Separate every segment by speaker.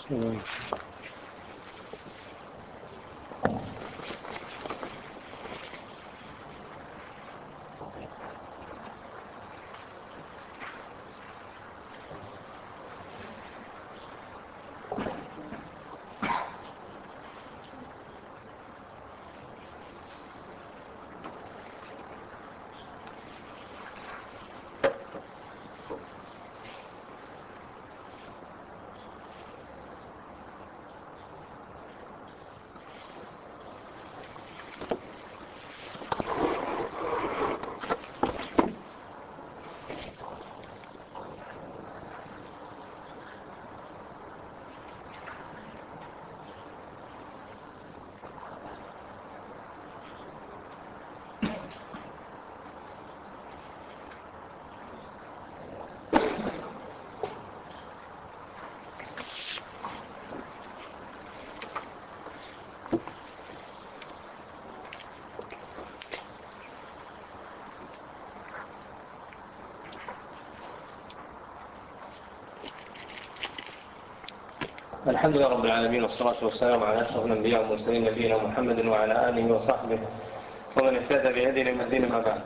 Speaker 1: الحمد لله رب العالمين، والصلاة والسلام على أشرف الأنبياء والمرسلين نبينا محمد وعلى آله وصحبه ومن اهتدى بهديه من الدين. ما بعد،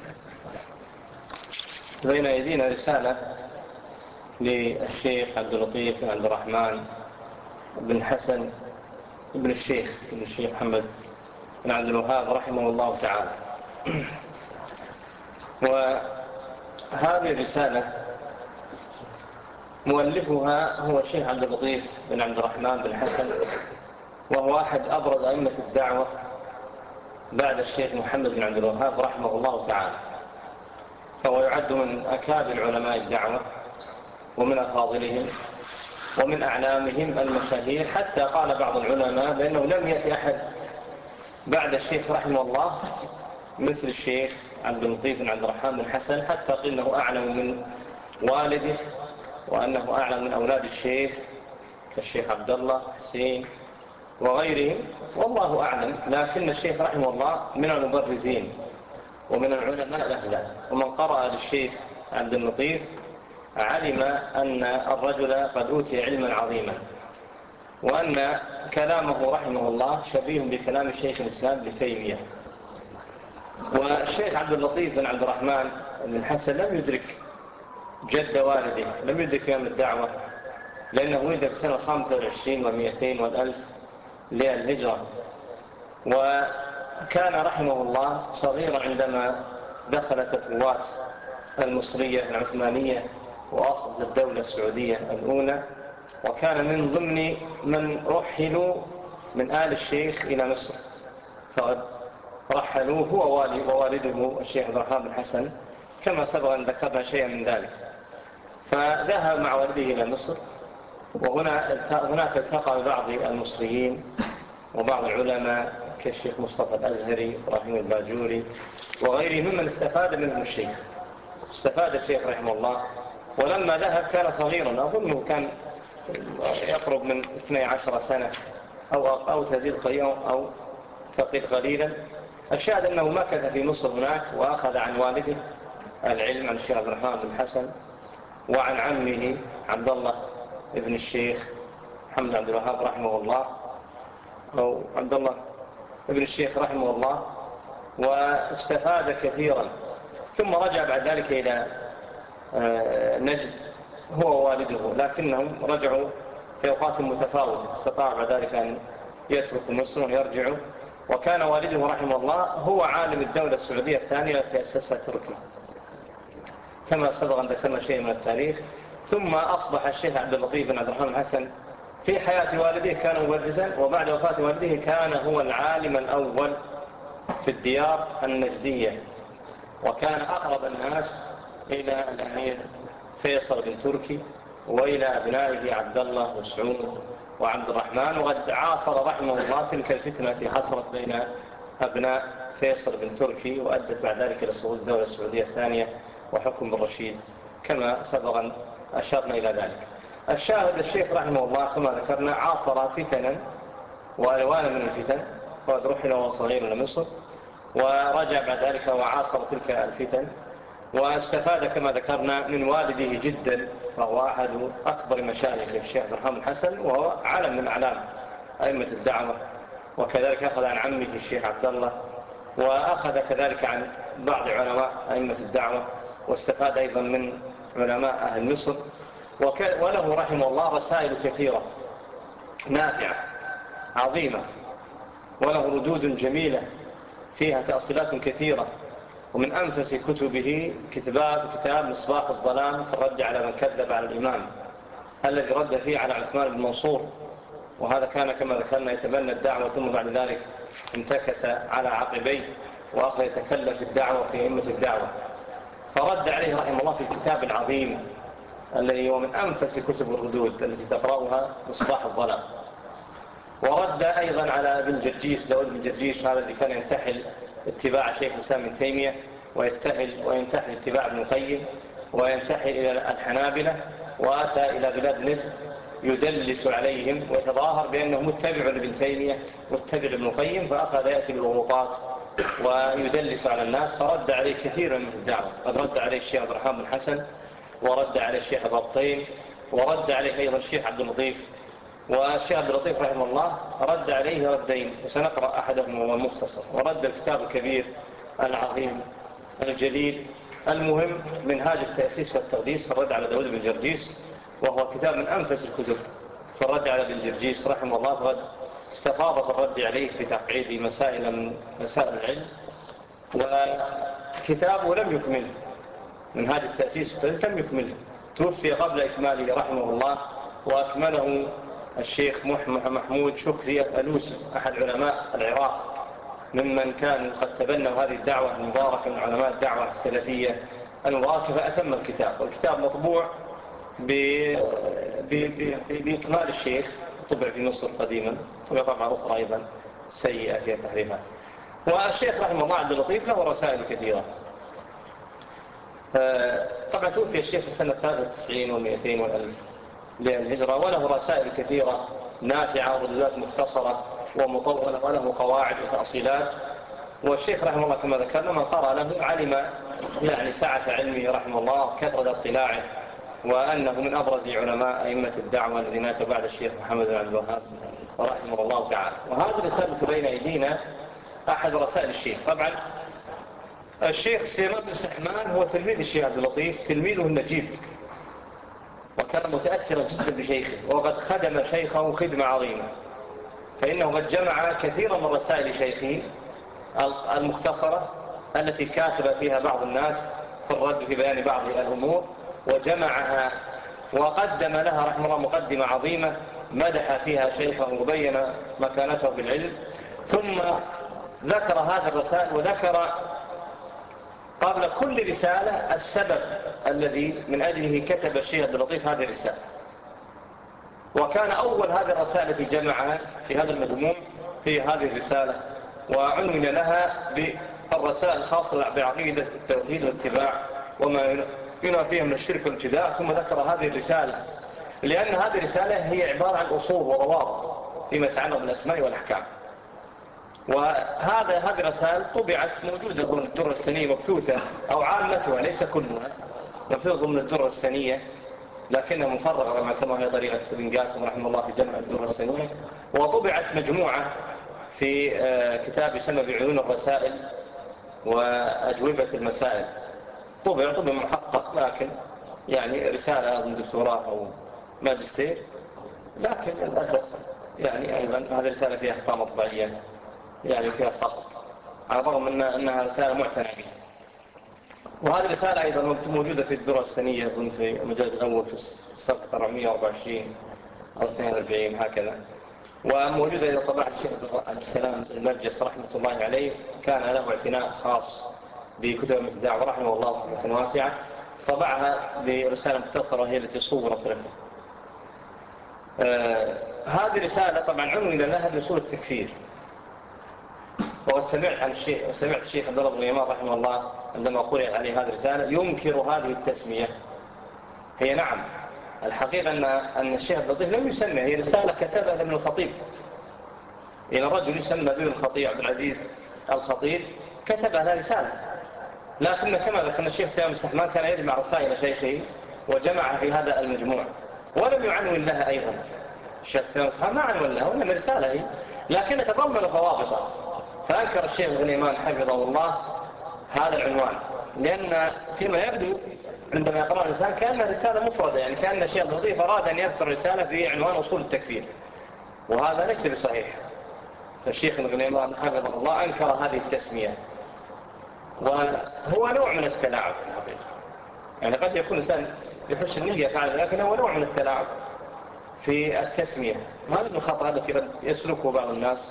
Speaker 1: بين أيدينا رسالة للشيخ عبد اللطيف بن عبد الرحمن بن حسن بن الشيخ محمد بن عبد الوهاب رحمه الله تعالى. وهذه الرسالة مؤلفها هو الشيخ عبد اللطيف بن عبد الرحمن بن حسن، وهو أحد أبرز أئمة الدعوة بعد الشيخ محمد بن عبد الوهاب رحمه الله تعالى، فهو يعد من أكابر علماء الدعوة ومن أفاضلهم ومن أعلامهم المشاهير، حتى قال بعض العلماء بأنه لم يأتي أحد بعد الشيخ رحمه الله مثل الشيخ عبد اللطيف بن عبد الرحمن بن حسن، حتى قيل أنه أعلم من والده، وأنه أعلم من أولاد الشيخ كالشيخ عبد الله حسين وغيرهم، والله أعلم. لكن الشيخ رحمه الله من المبرزين ومن العلماء الأهل، ومن قرأ للشيخ عبد اللطيف علم أن الرجل قد أوتي علما عظيما، وأن كلامه رحمه الله شبيه بكلام الشيخ الإسلام ابن تيمية. والشيخ عبد اللطيف بن عبد الرحمن بن حسن لم يدرك جد والده، لم يدرك يوم الدعوة، لأنه ولد في سنة 25 و200 والألف للهجرة، وكان رحمه الله صغيرا عندما دخلت القوات المصرية العثمانية وأسقطت الدولة السعودية الأولى، وكان من ضمن من رحلوا من آل الشيخ إلى مصر، فقد رحلوه هو ووالده الشيخ عبد الرحمن بن حسن، كما سبق أن ذكرنا شيئا من ذلك. فذهب مع والده إلى مصر، وهناك التقى ببعض المصريين وبعض العلماء كالشيخ مصطفى الأزهري إبراهيم الباجوري وغيره ممن استفاد منهم الشيخ. استفاد الشيخ رحمه الله، ولما ذهب كان صغيرا، أظنه كان يقرب من 12 سنة أو تزيد قليلا أو تقل قليلا. الشاهد أنه مكث في مصر هناك، وأخذ عن والده العلم عن الشيخ عبد الرحمن بن حسن، وعن عمه عبد الله ابن الشيخ محمد عبد الوهاب رحمه الله، أو عبد الله ابن الشيخ رحمه الله، واستفاد كثيرا. ثم رجع بعد ذلك إلى نجد هو ووالده، لكنهم رجعوا في أوقات متفاوتة، استطاع بعد ذلك أن يترك مصر ويرجعوا. وكان والده رحمه الله هو عالم الدولة السعودية الثانية التي أسسها تركيا، كما سبق أن ذكرنا شيء من التاريخ. ثم أصبح الشيخ عبد اللطيف بن عبد الرحمن بن حسن في حياة والده كان مبرزا، وبعد وفاة والده كان هو العالم الأول في الديار النجدية، وكان أقرب الناس إلى الأمير فيصل بن تركي وإلى أبنائه عبد الله وسعود وعبد الرحمن. وقد عاصر رحمه الله تلك الفتنة التي حصلت بين أبناء فيصل بن تركي، وأدت بعد ذلك إلى سقوط الدولة السعودية الثانية وحكم الرشيد، كما سبقا أشرنا إلى ذلك. الشاهد الشيخ رحمه الله كما ذكرنا عاصر فتنا وألوانا من الفتن، وقد رحل وهو صغير إلى مصر، ورجع بعد ذلك وعاصر تلك الفتن، واستفاد كما ذكرنا من والده جدا، فهو أحد أكبر مشايخ الشيخ عبد الرحمن الحسن، وهو علم من أعلام أئمة الدعوة. وكذلك أخذ عن عمه الشيخ عبد الله، وأخذ كذلك عن بعض علماء أئمة الدعوة، واستفاد أيضا من علماء أهل مصر. وله رحمه الله رسائل كثيرة نافعة عظيمة، وله ردود جميلة فيها تأصيلات كثيرة. ومن أنفس كتبه كتاب مصباح الظلام في الرد على من كذب على الإمام، الذي رد فيه على عثمان بن منصور. وهذا كان كما ذكرنا يتبنى الدعوة، ثم بعد ذلك انتكس على عقبيه وأخذ يتكلم في الدعوة في أئمة الدعوة، فرد عليه رحمه الله في الكتاب العظيم الذي هو من أنفس كتب الردود التي تقرأها مصباح الظلام. ورد أيضا على ابن جرجيس، داود بن جرجيس، هذا الذي كان ينتحل اتباع شيخ الإسلام ابن تيمية، وينتحل اتباع ابن القيم، وينتحل إلى الحنابلة، وأتى إلى بلاد نجد يدلس عليهم ويتظاهر بأنه متبع لابن تيمية متبع لابن القيم، فأخذ يأتي بالغلطات ويدلس على الناس، فرد عليه كثيرا من الدعوة. قد رد عليه الشيخ عبد الرحمن بن حسن، ورد عليه الشيخ الربطين، ورد عليه أيضا الشيخ عبد اللطيف. والشيخ عبد اللطيف رحمه الله رد عليه ردين، وسنقرأ أحدهم هو المختصر، ورد الكتاب الكبير العظيم الجليل المهم منهاج التأسيس والتقديس في الرد على داود بن جرجيس، وهو كتاب من أنفس الكتب في الرد على ابن جرجيس رحمه الله. فقد استفاض في الرد عليه في تقعيد مسائل من مسائل العلم، وكتابه لم يكمل منهاج التأسيس والتقديس، لم يكمله، توفي قبل إكماله رحمه الله. وأكمله الشيخ محمود شكري الألوسي، أحد علماء العراق ممن كانوا قد تبنوا هذه الدعوة المباركة من علماء الدعوة السلفية المباركة، فأتم الكتاب. والكتاب مطبوع بإكمال الشيخ، طبع في مصر قديما، طبع طبعة أخرى أيضا سيئة فيها تحريفات. والشيخ رحمه الله عبد اللطيف له رسائل كثيرة. طبعا توفي الشيخ في السنة 93 و200 والألف للهجرة، وله رسائل كثيرة نافعة وردودات مختصرة ومطولة، وله قواعد وتأصيلات. والشيخ رحمه الله كما ذكرنا من قرأ له علم يعني سعة علمه رحمه الله، كثرة اطلاعه، وأنه من أبرز علماء أئمة الدعوة الذين أتوا بعد الشيخ محمد بن عبد الوهاب رحمه الله تعالى. وهذه الرسالة بين أيدينا أحد رسائل الشيخ. طبعا الشيخ سليمان بن سحمان هو تلميذ الشيخ عبد اللطيف، تلميذه النجيب، وكان متأثرا جدا بشيخه، وقد خدم شيخه خدمة عظيمة، فإنه قد جمع كثيرا من رسائل شيخه المختصرة التي كاتب فيها بعض الناس في الرد في بيان بعض الأمور، وجمعها وقدم لها رحمه الله مقدمة عظيمة مدح فيها شيخه وبين مكانته في العلم. ثم ذكر هذه الرسائل، وذكر قبل كل رسالة السبب الذي من أجله كتب الشيخ عبد اللطيف هذه الرسالة. وكان أول هذه الرسالة التي جمعها في هذا المجموع هي هذه الرسالة، وعنون لها بالرسائل الخاصة بعقيدة التوحيد والاتباع وما ينافيها من الشرك والابتداع. ثم ذكر هذه الرسالة لأن هذه الرسالة هي عبارة عن أصول وروابط فيما يتعلق بالأسماء والأحكام. هذه الرسائل طبعت موجودة ضمن الدرة السنية مبثوثة، أو عامتها ليس كلها مبثوثة ضمن الدرة السنية، لكنها مفرغة كما هي طريقة ابن قاسم رحمه الله في جمع الدرة السنية. وطبعت مجموعة في كتاب يسمى بعيون الرسائل وأجوبة المسائل، طبع محقق، لكن يعني رسالة من دكتوراه أو ماجستير، لكن للأسف يعني أيضا هذه الرسالة فيها أخطاء مطبعية، يعني فيها سقط، على الرغم أنها رسالة معتنى بها. وهذه الرسالة أيضا موجودة في الدرة السنية أظن في المجلد الأول في الصفحة 424 أو 42 هكذا. وموجودة إذا طبعت الشيخ عبد السلام المرجس رحمة الله عليه، كان له اعتناء خاص بكتب الدعوة رحمه الله رحمة واسعة، طبعها برسالة مختصرة هي التي صورت له. هذه رسالة طبعا عنوان لها بأصول التكفير. وقد سمعت الشيخ عبد الله بن يمان رحمه الله عندما قرأ عليه هذه الرسالة ينكر هذه التسمية. هي نعم الحقيقة أن الشيخ عبد اللطيف لم يسمى، هي رسالة كتبها ابن الخطيب إلى رجل يسمى ابن الخطيب عبد العزيز الخطيب، كتبها رسالة لكن كما ذكرنا الشيخ سلام السحمان كان يجمع رسائل شيخه وجمعها في هذا المجموع، ولم يعنون لها أيضا. الشيخ سلام السحمان ما عنون لها وإنما رسالة هي، لكن تضمن ضوابطها. فأنكر الشيخ غنيمان حفظه الله هذا العنوان، لأن فيما يبدو عندما يقرأ الإنسان كأنها رسالة مفردة، يعني كأن الشيخ الضيف أراد أن يذكر رسالة في عنوان أصول التكفير، وهذا ليس بصحيح. فالشيخ الغنيمان حفظه الله أنكر هذه التسمية، وهو نوع من التلاعب في الحقيقة. يعني قد يكون الإنسان يحش النية فعلا، لكن هو نوع من التلاعب في التسمية. هذا من الخطأ التي قد يسلكه بعض الناس،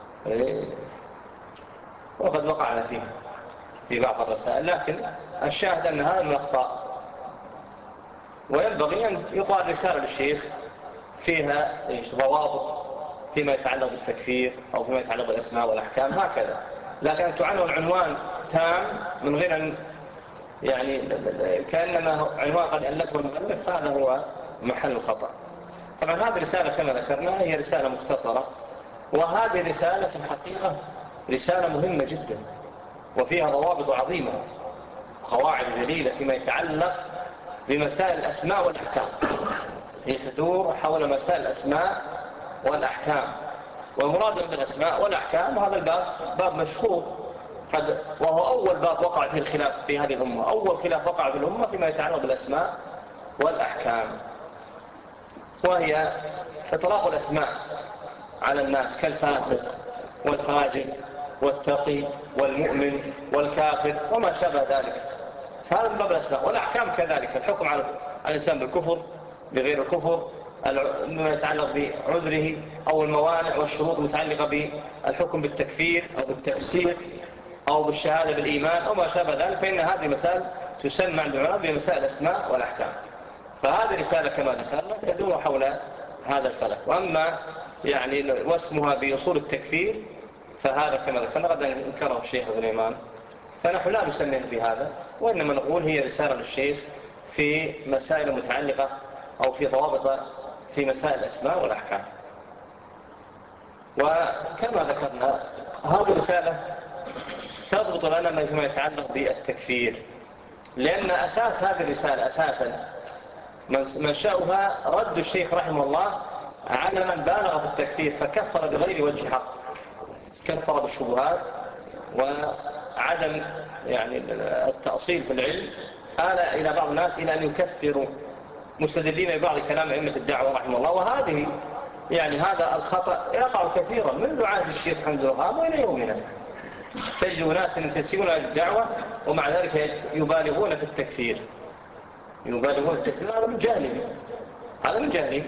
Speaker 1: وقد وقعنا فيه في بعض الرسائل. لكن الشاهد أن هذا من الأخطاء، وينبغي أن يقال رسالة للشيخ فيها ضوابط فيما يتعلق بالتكفير أو فيما يتعلق بالأسماء والأحكام هكذا. لكن أن تعنون عنوان تام من غير أن يعني كأنما عنوان قد ألفه المؤلف، فهذا هو محل الخطأ. طبعا هذه رسالة كما ذكرنا هي رسالة مختصرة، وهذه رسالة في الحقيقة رسالة مهمة جدا، وفيها ضوابط عظيمة، قواعد جليلة فيما يتعلق بمسائل الأسماء والأحكام. هي تدور حول مسائل الأسماء والأحكام، ومراد بالأسماء والأحكام هذا الباب باب مشهور، وهو أول باب وقع فيه الخلاف في هذه الأمة. أول خلاف وقع في الأمة فيما يتعلق بالأسماء والأحكام، وهي إطلاق الأسماء على الناس كالفاسق والفاجر والتقي والمؤمن والكافر وما شابه ذلك. فهذا من باب الأسماء. والأحكام كذلك، الحكم على الإنسان بالكفر بغير الكفر، ما يتعلق بعذره أو الموانع والشروط المتعلقة بالحكم بالتكفير أو بالتفسير أو بالشهادة بالإيمان أو ما شابه ذلك، فإن هذه مسائل تسمى عند العلماء بمسائل الأسماء والأحكام. فهذه رسالة كما ذكرنا تدور حول هذا الفلك. وأما يعني واسمها بأصول التكفير فهذا كما ذكرنا قد انكره الشيخ غنيمان، فنحن لا نسميه بهذا، وإنما نقول هي رسالة للشيخ في مسائل متعلقة أو في ضوابط في مسائل الأسماء والأحكام. وكما ذكرنا هذه رسالة تضبط لنا فيما يتعلق بالتكفير، لأن أساس هذه الرسالة أساسا منشأها رد الشيخ رحمه الله على من بالغ في التكفير فكفر بغير وجه حق، كفر بالشبهات وعدم يعني التأصيل في العلم، آل إلى بعض الناس إلى أن يكفروا مستدلين ببعض كلام أئمة الدعوة رحمه الله. وهذه يعني هذا الخطأ يقع كثيرا منذ عهد الشيخ محمد الوهاب وإلى يومنا. تجد ناس ينتسبون إلى الدعوة ومع ذلك يبالغون في التكفير، هذا من جهل، هذا من جهل.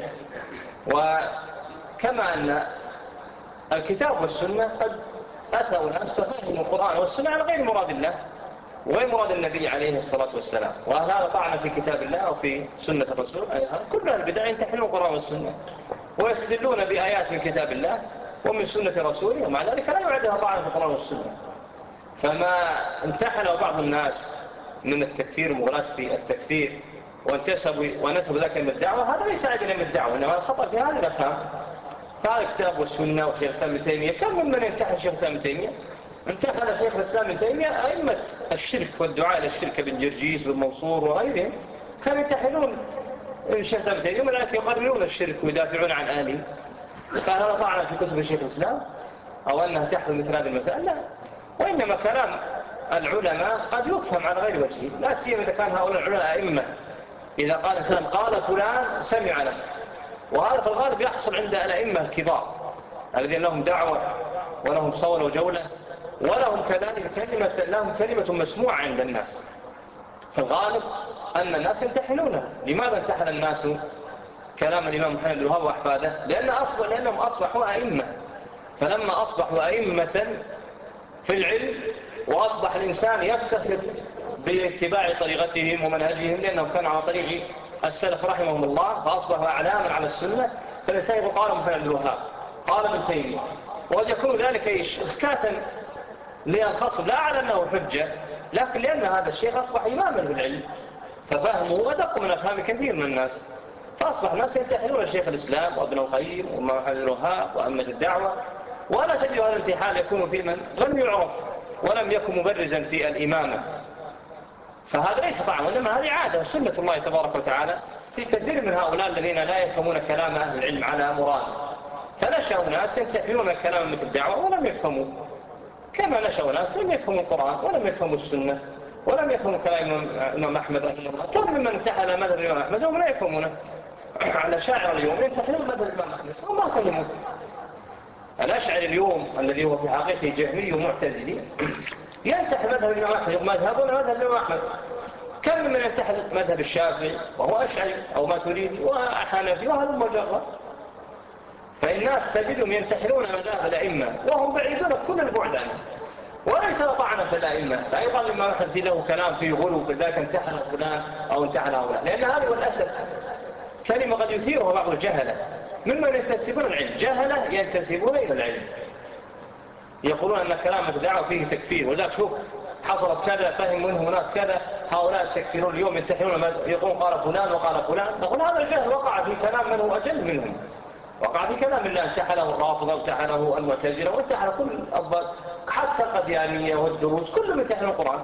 Speaker 1: وكما أن الكتاب والسنة قد أتوا الناس ففهموا القرآن والسنة على غير مراد الله وغير مراد النبي عليه الصلاة والسلام، وهذا طعن في كتاب الله أو في سنة الرسول. كل البدع ينتحلون القرآن والسنة ويستدلون بآيات من كتاب الله ومن سنة رسوله، ومع ذلك لا يعدها طعن في القرآن والسنة. فما امتحنوا بعض الناس من التكفير ومغلاة في التكفير ونسبوا ذلك من الدعوة، هذا ليس عدنا من الدعوة، إنما الخطأ في هذه الأفهام. فهذا الكتاب والسنة وشيخ الإسلام ابن تيمية، كم من يمتحن شيخ الإسلام ابن تيمية؟ امتحن شيخ الإسلام ابن تيمية أئمة الشرك والدعاء إلى الشرك بن جرجيس بن منصور وغيرهم، كانوا يمتحنون شيخ الإسلام ابن تيمية، ولكن يقررون الشرك ويدافعون عن آله. فهل طعن في كتب شيخ الإسلام أو أنها تحمل مثل هذه المسائل؟ لا، وإنما كلام العلماء قد يفهم على غير وجهه، لا سيما إذا كان هؤلاء العلماء أئمة. إذا قال الإنسان قال فلان سمع له، وهذا في الغالب يحصل عند الأئمة الكبار الذين لهم دعوة ولهم صولة وجولة ولهم كذلك لهم كلمة مسموعة عند الناس. في الغالب أن الناس يمتحنونه. لماذا امتحن الناس كلام الإمام محمد بن الوهاب وأحفاده؟ لأنهم أصبحوا أئمة. فلما أصبحوا أئمة في العلم وأصبح الإنسان يفتخر باتباع طريقتهم ومنهجهم لأنهم كانوا على طريق السلف رحمهم الله، فأصبحوا أعلاما على السنة، فالإنسان يقول قال محمد بن الوهاب قال ابن تيمية، وقد يكون ذلك إسكاتا للخصم لا على أنه حجة، لكن لأن هذا الشيخ أصبح إماما في العلم ففهمه أدق من أفهام كثير من الناس، فأصبح الناس يمتحنون شيخ الإسلام وابن القيم ومحمد بن الوهاب وأئمة الدعوة، ولا تجد هذا الامتحان يكون في من لم يعرف ولم يكن مبرزا في الإمامة فهذا ليس طعن، وإنما هذه عادة سنة الله تبارك وتعالى في كثير من هؤلاء الذين لا يفهمون كلام أهل العلم على مراد. فنشأوا ناس ينتحلون كلام مثل الدعوة ولم يفهموا، كما نشأوا ناس لم يفهموا القرآن ولم يفهموا السنة ولم يفهموا كلام الإمام أحمد رحمه الله. كم ممن انتحل مذهب الإمام أحمد وهم لا يفهمونه. على شاعر اليوم ينتحلون مذهب الإمام أحمد وما فهموا. الأشعري اليوم الذي هو في حقيقته جهمي ومعتزلي ينتحل مذهب الإمام أحمد، مذهبنا مذهب الإمام أحمد. كم من ينتحل مذهب الشافعي وهو أشعري أو ماتريدي وحنفي وهذا المجرد. فالناس تجدهم ينتحلون مذاهب الأئمة وهم بعيدون كل البعد عنه، وليس طعنا في الأئمة. لا يقال لما واحد في له كلام فيه غلو في ذلك انتحل فلان أو انتحل هؤلاء، لأن هذا هو الأسد. كلمة قد يثيرها بعض الجهلة ممن ينتسبون العلم، جهلة ينتسبون إلى العلم يقولون أن كلام الدعوة فيه تكفير، وذلك شوف حصلت كذا فهم منه ناس كذا، هؤلاء التكفيرون اليوم ينتحلون يقولون قال فلان وقال فلان. نقول هذا الجهل وقع في كلام من هو أجل منهم، وقع في كلام الله انتحله الرافضة وانتحله المعتزلة وانتحل كل الأضباط حتى القديانية والدروز كلهم ينتحلون القرآن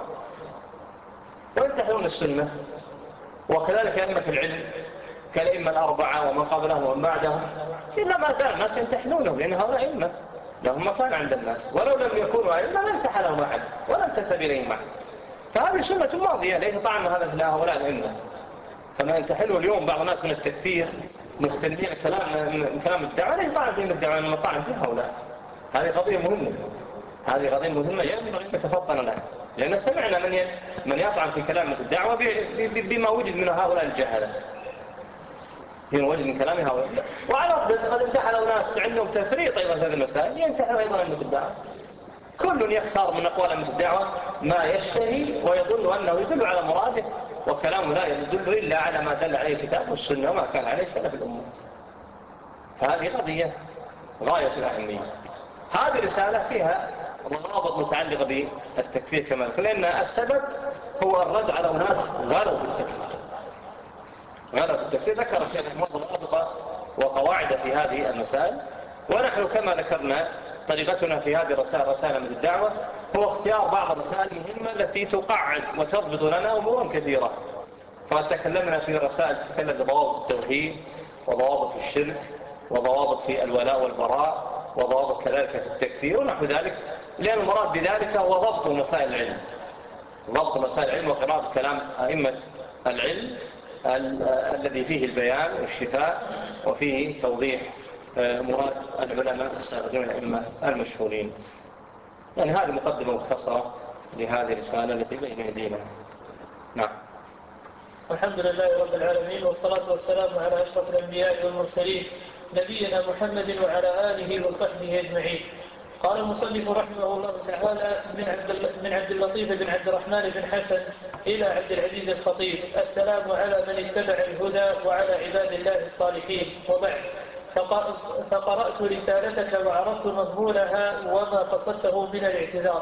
Speaker 1: وينتحلون السنة. وكذلك أئمة العلم كالأئمة الأربعة ومن قبلهم ومن بعدهم إلا ما زال الناس ينتحلونهم، لأن هؤلاء أئمة لهم مكان عند الناس، ولو لم يكونوا أئمة ما انتحلهم أحد ولا انتسب إليهم أحد. فهذه سنة ماضية ليس طعن هذا في هؤلاء الأئمة. فما ينتحله اليوم بعض الناس من التكفير مستندين كلام الدعوة ليس طعن فيهم الدعوة إنما طعن فيه هؤلاء. هذه قضية مهمة، هذه قضية مهمة ينبغي أن نتفطن لها، لأن سمعنا من يطعن في كلام الدعوة بما وجد من هؤلاء الجهلة، بما وجد من كلام هؤلاء. وعلى الضد قد انتحلوا ناس عندهم تفريط أيضا في هذه المسائل ينتحلوا أيضا عند الدعوة. كل يختار من أقوال أهل الدعوة ما يشتهي ويظن أنه يدل على مراده، وكلامه لا يدل إلا على ما دل عليه الكتاب والسنة وما كان عليه سلف الأمة. فهذه قضية غاية الأهمية. هذه رسالة فيها ضوابط متعلقة بالتكفير كما ذكر، لأن السبب هو الرد على ناس غلوا في التكفير. غلوا في التكفير ذكر الشيخ ضوابط وقواعد في هذه المسائل، ونحن كما ذكرنا طريقتنا في هذه الرسائل رسائل من الدعوة هو اختيار بعض الرسائل المهمة التي تقعد وتضبط لنا أمورا كثيرة. فتكلمنا في رسائل تتكلم بضوابط التوحيد وضوابط في الشرك وضوابط في الولاء والبراء وضوابط كذلك في التكفير ونحو ذلك، لأن المراد بذلك هو ضبط مسائل العلم، ضبط مسائل العلم وقراءة كلام أئمة العلم الذي فيه البيان والشفاء وفيه توضيح مراد العلماء السابقين الأئمة المشهورين. يعني هذه مقدمة مختصرة لهذه الرسالة التي بين يدينا. نعم.
Speaker 2: الحمد لله رب العالمين، والصلاة والسلام على أشرف الأنبياء والمرسلين نبينا محمد وعلى آله وصحبه أجمعين. قال المصنف رحمه الله تعالى من عبد اللطيف بن عبد الرحمن بن حسن إلى عبد العزيز الخطيب: السلام على من اتبع الهدى وعلى عباد الله الصالحين، وبعد. فقرأت رسالتك وعرفت مضمونها وما قصدته من الاعتذار،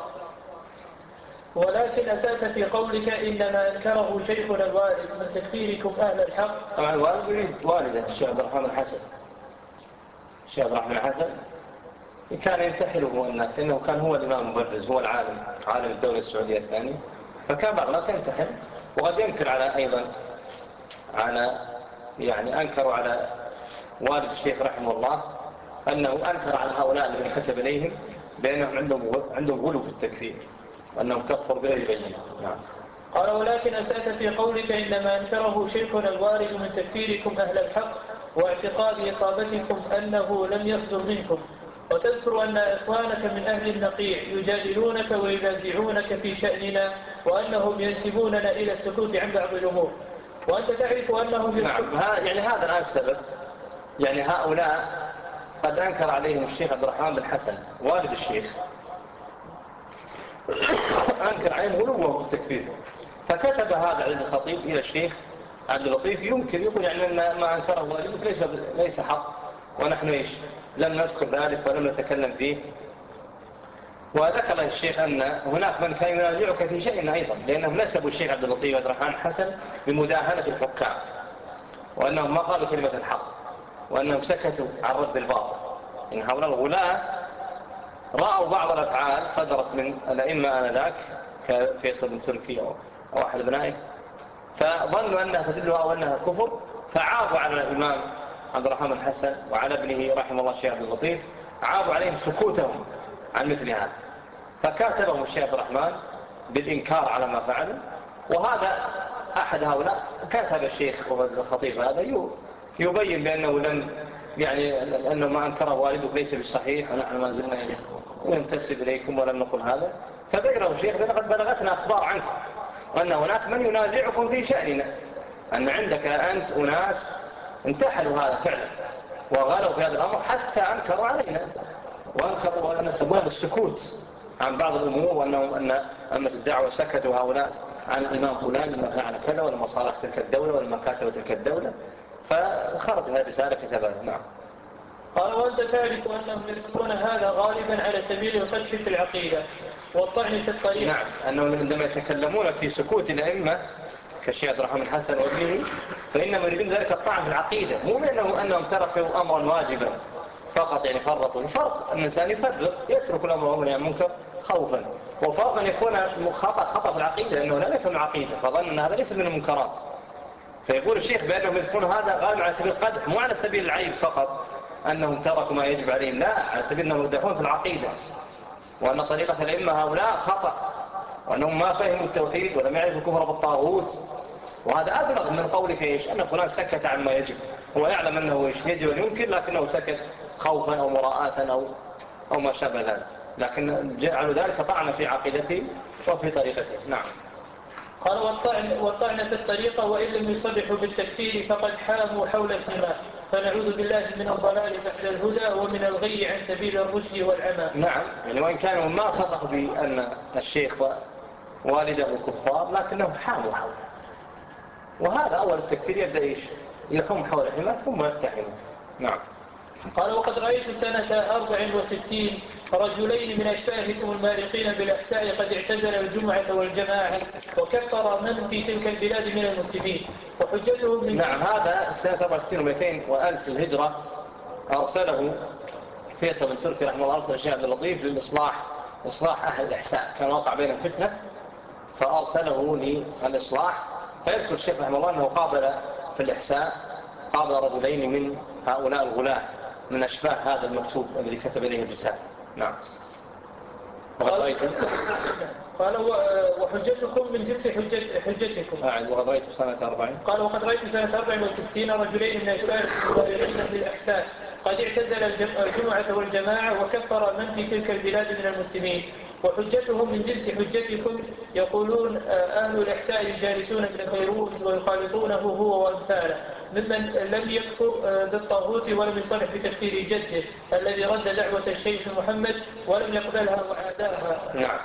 Speaker 2: ولكن أسأت في قولك إنما أنكره شيخنا الوالد من تكفيركم أهل الحق.
Speaker 1: طبعا الوالد يريد والده الشيخ عبد الرحمن الحسن. الشيخ عبد الرحمن الحسن كان ينتحله الناس لأنه كان هو الإمام المبرز، هو العالم، عالم الدولة السعودية الثاني، فكان بعض الناس ينتحل وقد ينكر على أيضا يعني أنكروا على والد الشيخ رحمه الله أنه أنكر على هؤلاء الذين كتب إليهم بأنهم عندهم غلو في التكفير وأنهم كفروا بغير بينة. نعم.
Speaker 2: قال: ولكن أسأت في قولك إنما أنكره شيخنا الوارد من تكفيركم أهل الحق واعتقاد إصابتكم أنه لم يصدر منكم، وتذكر أن إخوانك من أهل النقيع يجادلونك وينازعونك في شأننا وأنهم ينسبوننا إلى السكوت عن بعض الأمور، وأنت تعرف أنهم
Speaker 1: نعم. يعني هذا الآن السبب. يعني هؤلاء قد أنكر عليهم الشيخ عبد الرحمن بن حسن والد الشيخ، أنكر عليهم غلوهم في التكفير، فكتب هذا عز الخطيب إلى الشيخ عبد اللطيف يمكن يقول يعني أن ما أنكره والدك ليس حق، ونحن لم نذكر ذلك ولم نتكلم فيه. وذكر الشيخ أن هناك من كان ينازعك في شيء أيضا، لأنهم نسبوا الشيخ عبد اللطيف عبد الرحمن حسن بمداهنة الحكام، وأنهم ما قالوا كلمة الحق، وأنهم سكتوا عن رد الباطل. إن هؤلاء الغلاة رأوا بعض الأفعال صدرت من الأئمة آنذاك كفيصل بن تركي أو أحد أبنائه، فظنوا أنها تدل أو أنها كفر، فعابوا على الإمام عبد الرحمن الحسن وعلى ابنه رحمه الله الشيخ عبد اللطيف، عابوا عليهم سكوتهم عن مثل هذا، فكاتبهم الشيخ عبد الرحمن بالإنكار على ما فعلوا. وهذا أحد هؤلاء كاتب الشيخ الخطيب هذا يبين بأنه لم يعني أنه ما أنكره والده ليس بالصحيح، ونحن ما زلنا يعني ننتسب إليكم ولم نقل هذا. فبينه الشيخ لقد بلغتنا أخبار عنكم وأن هناك من ينازعكم في شأننا، أن عندك أنت أناس انتحلوا هذا فعلا وغلوا في هذا الأمر حتى أنكروا علينا وأنكروا ونسبوا هذا السكوت عن بعض الأمور، وأنهم أن أمة الدعوة سكتوا هؤلاء عن الإمام فلان لما فعل كذا ولما صالح تلك الدولة ولما كاتب تلك الدولة. فخرج هذه الرسالة كتبها. نعم.
Speaker 2: قال وأنت تعرف أنهم يذكرون هذا غالبا على سبيل القدح في العقيدة والطعن في الطريق.
Speaker 1: نعم، أنهم عندما يتكلمون في سكوت الأئمة كالشيخ عبد الرحمن الحسن وابنه فإنهم يريدون ذلك الطعن في العقيدة، مو أنهم تركوا أمرا واجبا فقط، يعني فرطوا. الفرق أن الإنسان يفرط يترك الأمر والنهي عن المنكر خوفا، وفرق أن يكون خطأ في العقيدة لأنه لا يفهم العقيدة فظن أن هذا ليس من المنكرات. فيقول الشيخ بأنهم يذكرون هذا غالبا على سبيل القدح، مو على سبيل العيب فقط أنهم تركوا ما يجب عليهم، لا، على سبيل أنهم يدعون في العقيدة وأن طريقة الأئمة هؤلاء خطأ وأنهم ما فهموا التوحيد ولم يعرفوا الكفر بالطاغوت. وهذا أبلغ من قولك إيش أن فلان سكت عن ما يجب، هو يعلم أنه إيش يجب أن ينكر لكنه سكت خوفا أو مراءة أو ما شابه ذلك، لكن جعلوا ذلك طعنا في عقيدته وفي طريقته. نعم.
Speaker 2: قال والطعن في الطريقة وإن لم يصرحوا بالتكفير فقد حاموا حول الحماء، فنعوذ بالله من الضلال بعد الهدى ومن الغي عن سبيل الرشد والعمى.
Speaker 1: نعم، يعني وإن كانوا ما صدقوا بأن الشيخ والده كفار لكنهم حاموا حوله، وهذا أول التكفير يبدأ إيش يحوم حول الحماء ثم يقتحمه. نعم.
Speaker 2: قال وقد رأيت سنة 64 رجلين من أشباهكم المارقين بالأحساء قد اعتزل الجمعة والجماعة وكفر من في تلك البلاد من المسلمين وحجتهم من
Speaker 1: نعم، هذا سنة 64 و200 وألف الهجرة أرسله فيصل بن تركي رحمه الله، أرسل الشيخ عبد اللطيف إصلاح أهل الإحساء، كان وقع بينهم فتنة فأرسله للإصلاح. فيذكر الشيخ رحمه الله أنه قابل في الإحساء رجلين من هؤلاء الغلاة من أشباه هذا المكتوب الذي كتب إليه الرسالة. نعم. وقد رأيتم
Speaker 2: قال وحجتكم من جنس حجتكم.
Speaker 1: وقد رأيت سنة 40.
Speaker 2: قال وقد رأيت سنة 64 رجلين من أشباهكم المبالغين في الإحساء قد اعتزل الجمعة والجماعة وكفر من في تلك البلاد من المسلمين وحجتهم من جنس حجتكم، يقولون أهل الإحساء يجالسون ابن فيروز ويخالطونه هو وأمثاله ممن لم يكفر بالطاغوت ولم يصرح بتكفير جده الذي رد دعوة الشيخ محمد ولم يقبلها وعاداها.
Speaker 1: نعم.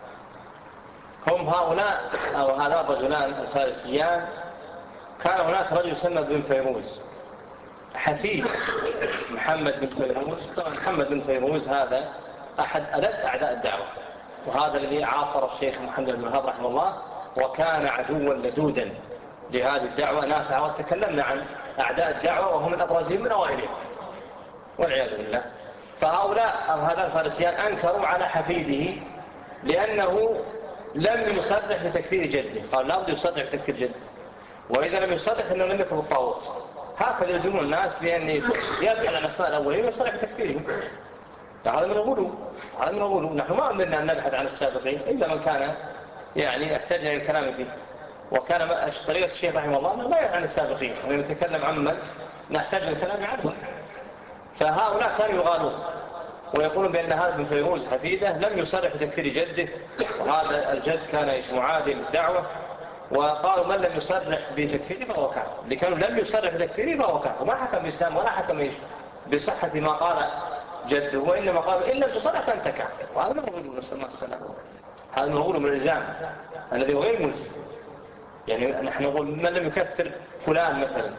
Speaker 1: هم هؤلاء أو هذا الرجلان الفارسيان، كان هناك رجل يسمى بن فيروز حفيد محمد بن فيروز. طبعا محمد بن فيروز هذا أحد ألد أعداء الدعوة، وهذا الذي عاصر الشيخ محمد بن وهاب رحمه الله وكان عدوا لدودا لهذه الدعوة نافعة. وتكلمنا عن أعداء الدعوة وهم من أبرزهم من أوائلهم والعياذ بالله. فهؤلاء أو هذا الفارسيان أنكروا على حفيده لأنه لم يصرح بتكفير جده، قال لا بد يصرح بتكفير جده، وإذا لم يصرح أنه لم يكن بالطاغوت. هكذا يلزمون الناس بأن يبني على الأسماء الأولين ويصرح بتكفيرهم. هذا من الغلو. نحن ما أمرنا أن نبحث عن السابقين إلا من كان يعني يحتاج إلى الكلام فيه، وكان طريقة الشيخ رحمه الله أنه لا يعلم عن السابقين، أنه يتكلم عمن نحتاج للكلام عنه. فهؤلاء كانوا يغالون ويقولون بأن هذا بن فيروز حفيده لم يصرح بتكفير جده، وهذا الجد كان معادي للدعوة، وقالوا من لم يصرح بتكفيره فهو كافر. اللي كانوا لم يصرح بتكفيره فهو كافر، ما حكم بإسلام ولا حكم بصحة ما قال جده، وإنما قالوا إن لم تصرح فأنت كافر. وهذا من الغلو، نسأل الله السلامة. هذا من الغلو من الإلزام الذي هو غير ملزم. يعني نحن نقول من لم يكفر فلان مثلا،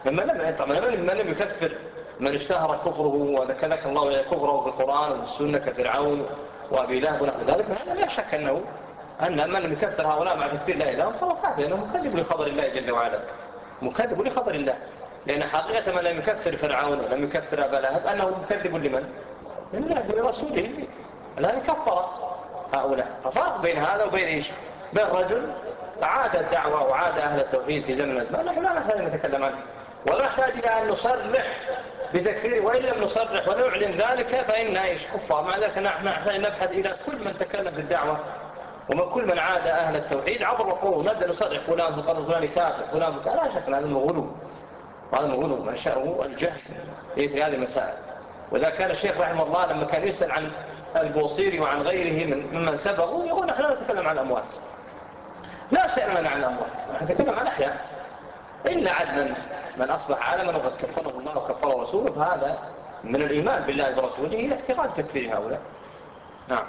Speaker 1: من لم يكفر من اشتهر كفره وذكرك الله كفره في القرآن وفي السنة كفرعون وأبي لهب ونحو ذلك، هذا لا شك أن من لم يكفر هؤلاء مع تكفير لا إله فهو كافر، لأنه مكذب لخبر الله جل وعلا، مكذب لخبر الله. لأن حقيقة من لم يكفر فرعون ولم يكفر أبا لهب أنه مكذب لمن؟ لله ولرسوله، لا يكفر هؤلاء. ففرق بين هذا وبين إيش؟ بين رجل عاد الدعوة وعاد أهل التوحيد في زمن الأزمان، نحن لا نحتاج أن نتكلم عنه ولا نحتاج إلى أن نصرح بتكفيره، وإن لم نصرح ونعلن ذلك فإن إيش كفار. مع ذلك نحن نحتاج نبحث إلى كل من تكلم في الدعوة ومن كل من عاد أهل التوحيد عبر القرون، نبدأ نصرح فلان فلان فلان كافر فلان فلان، لا شك هذا غلو، وهذا غلو منشأه الجهل في هذه المسائل. وإذا كان الشيخ رحمه الله لما كان يسأل عن البوصيري وعن غيره ممن سبقوا يقول نحن لا نتكلم عن الأموات، لا شيء لنا عن الأموات، نحن نتكلم عن أحياء، إلا عد من أصبح عالما وقد كفره الله وكفره رسوله، فهذا من الإيمان بالله ورسوله إلى اعتقاد تكفير هؤلاء. نعم.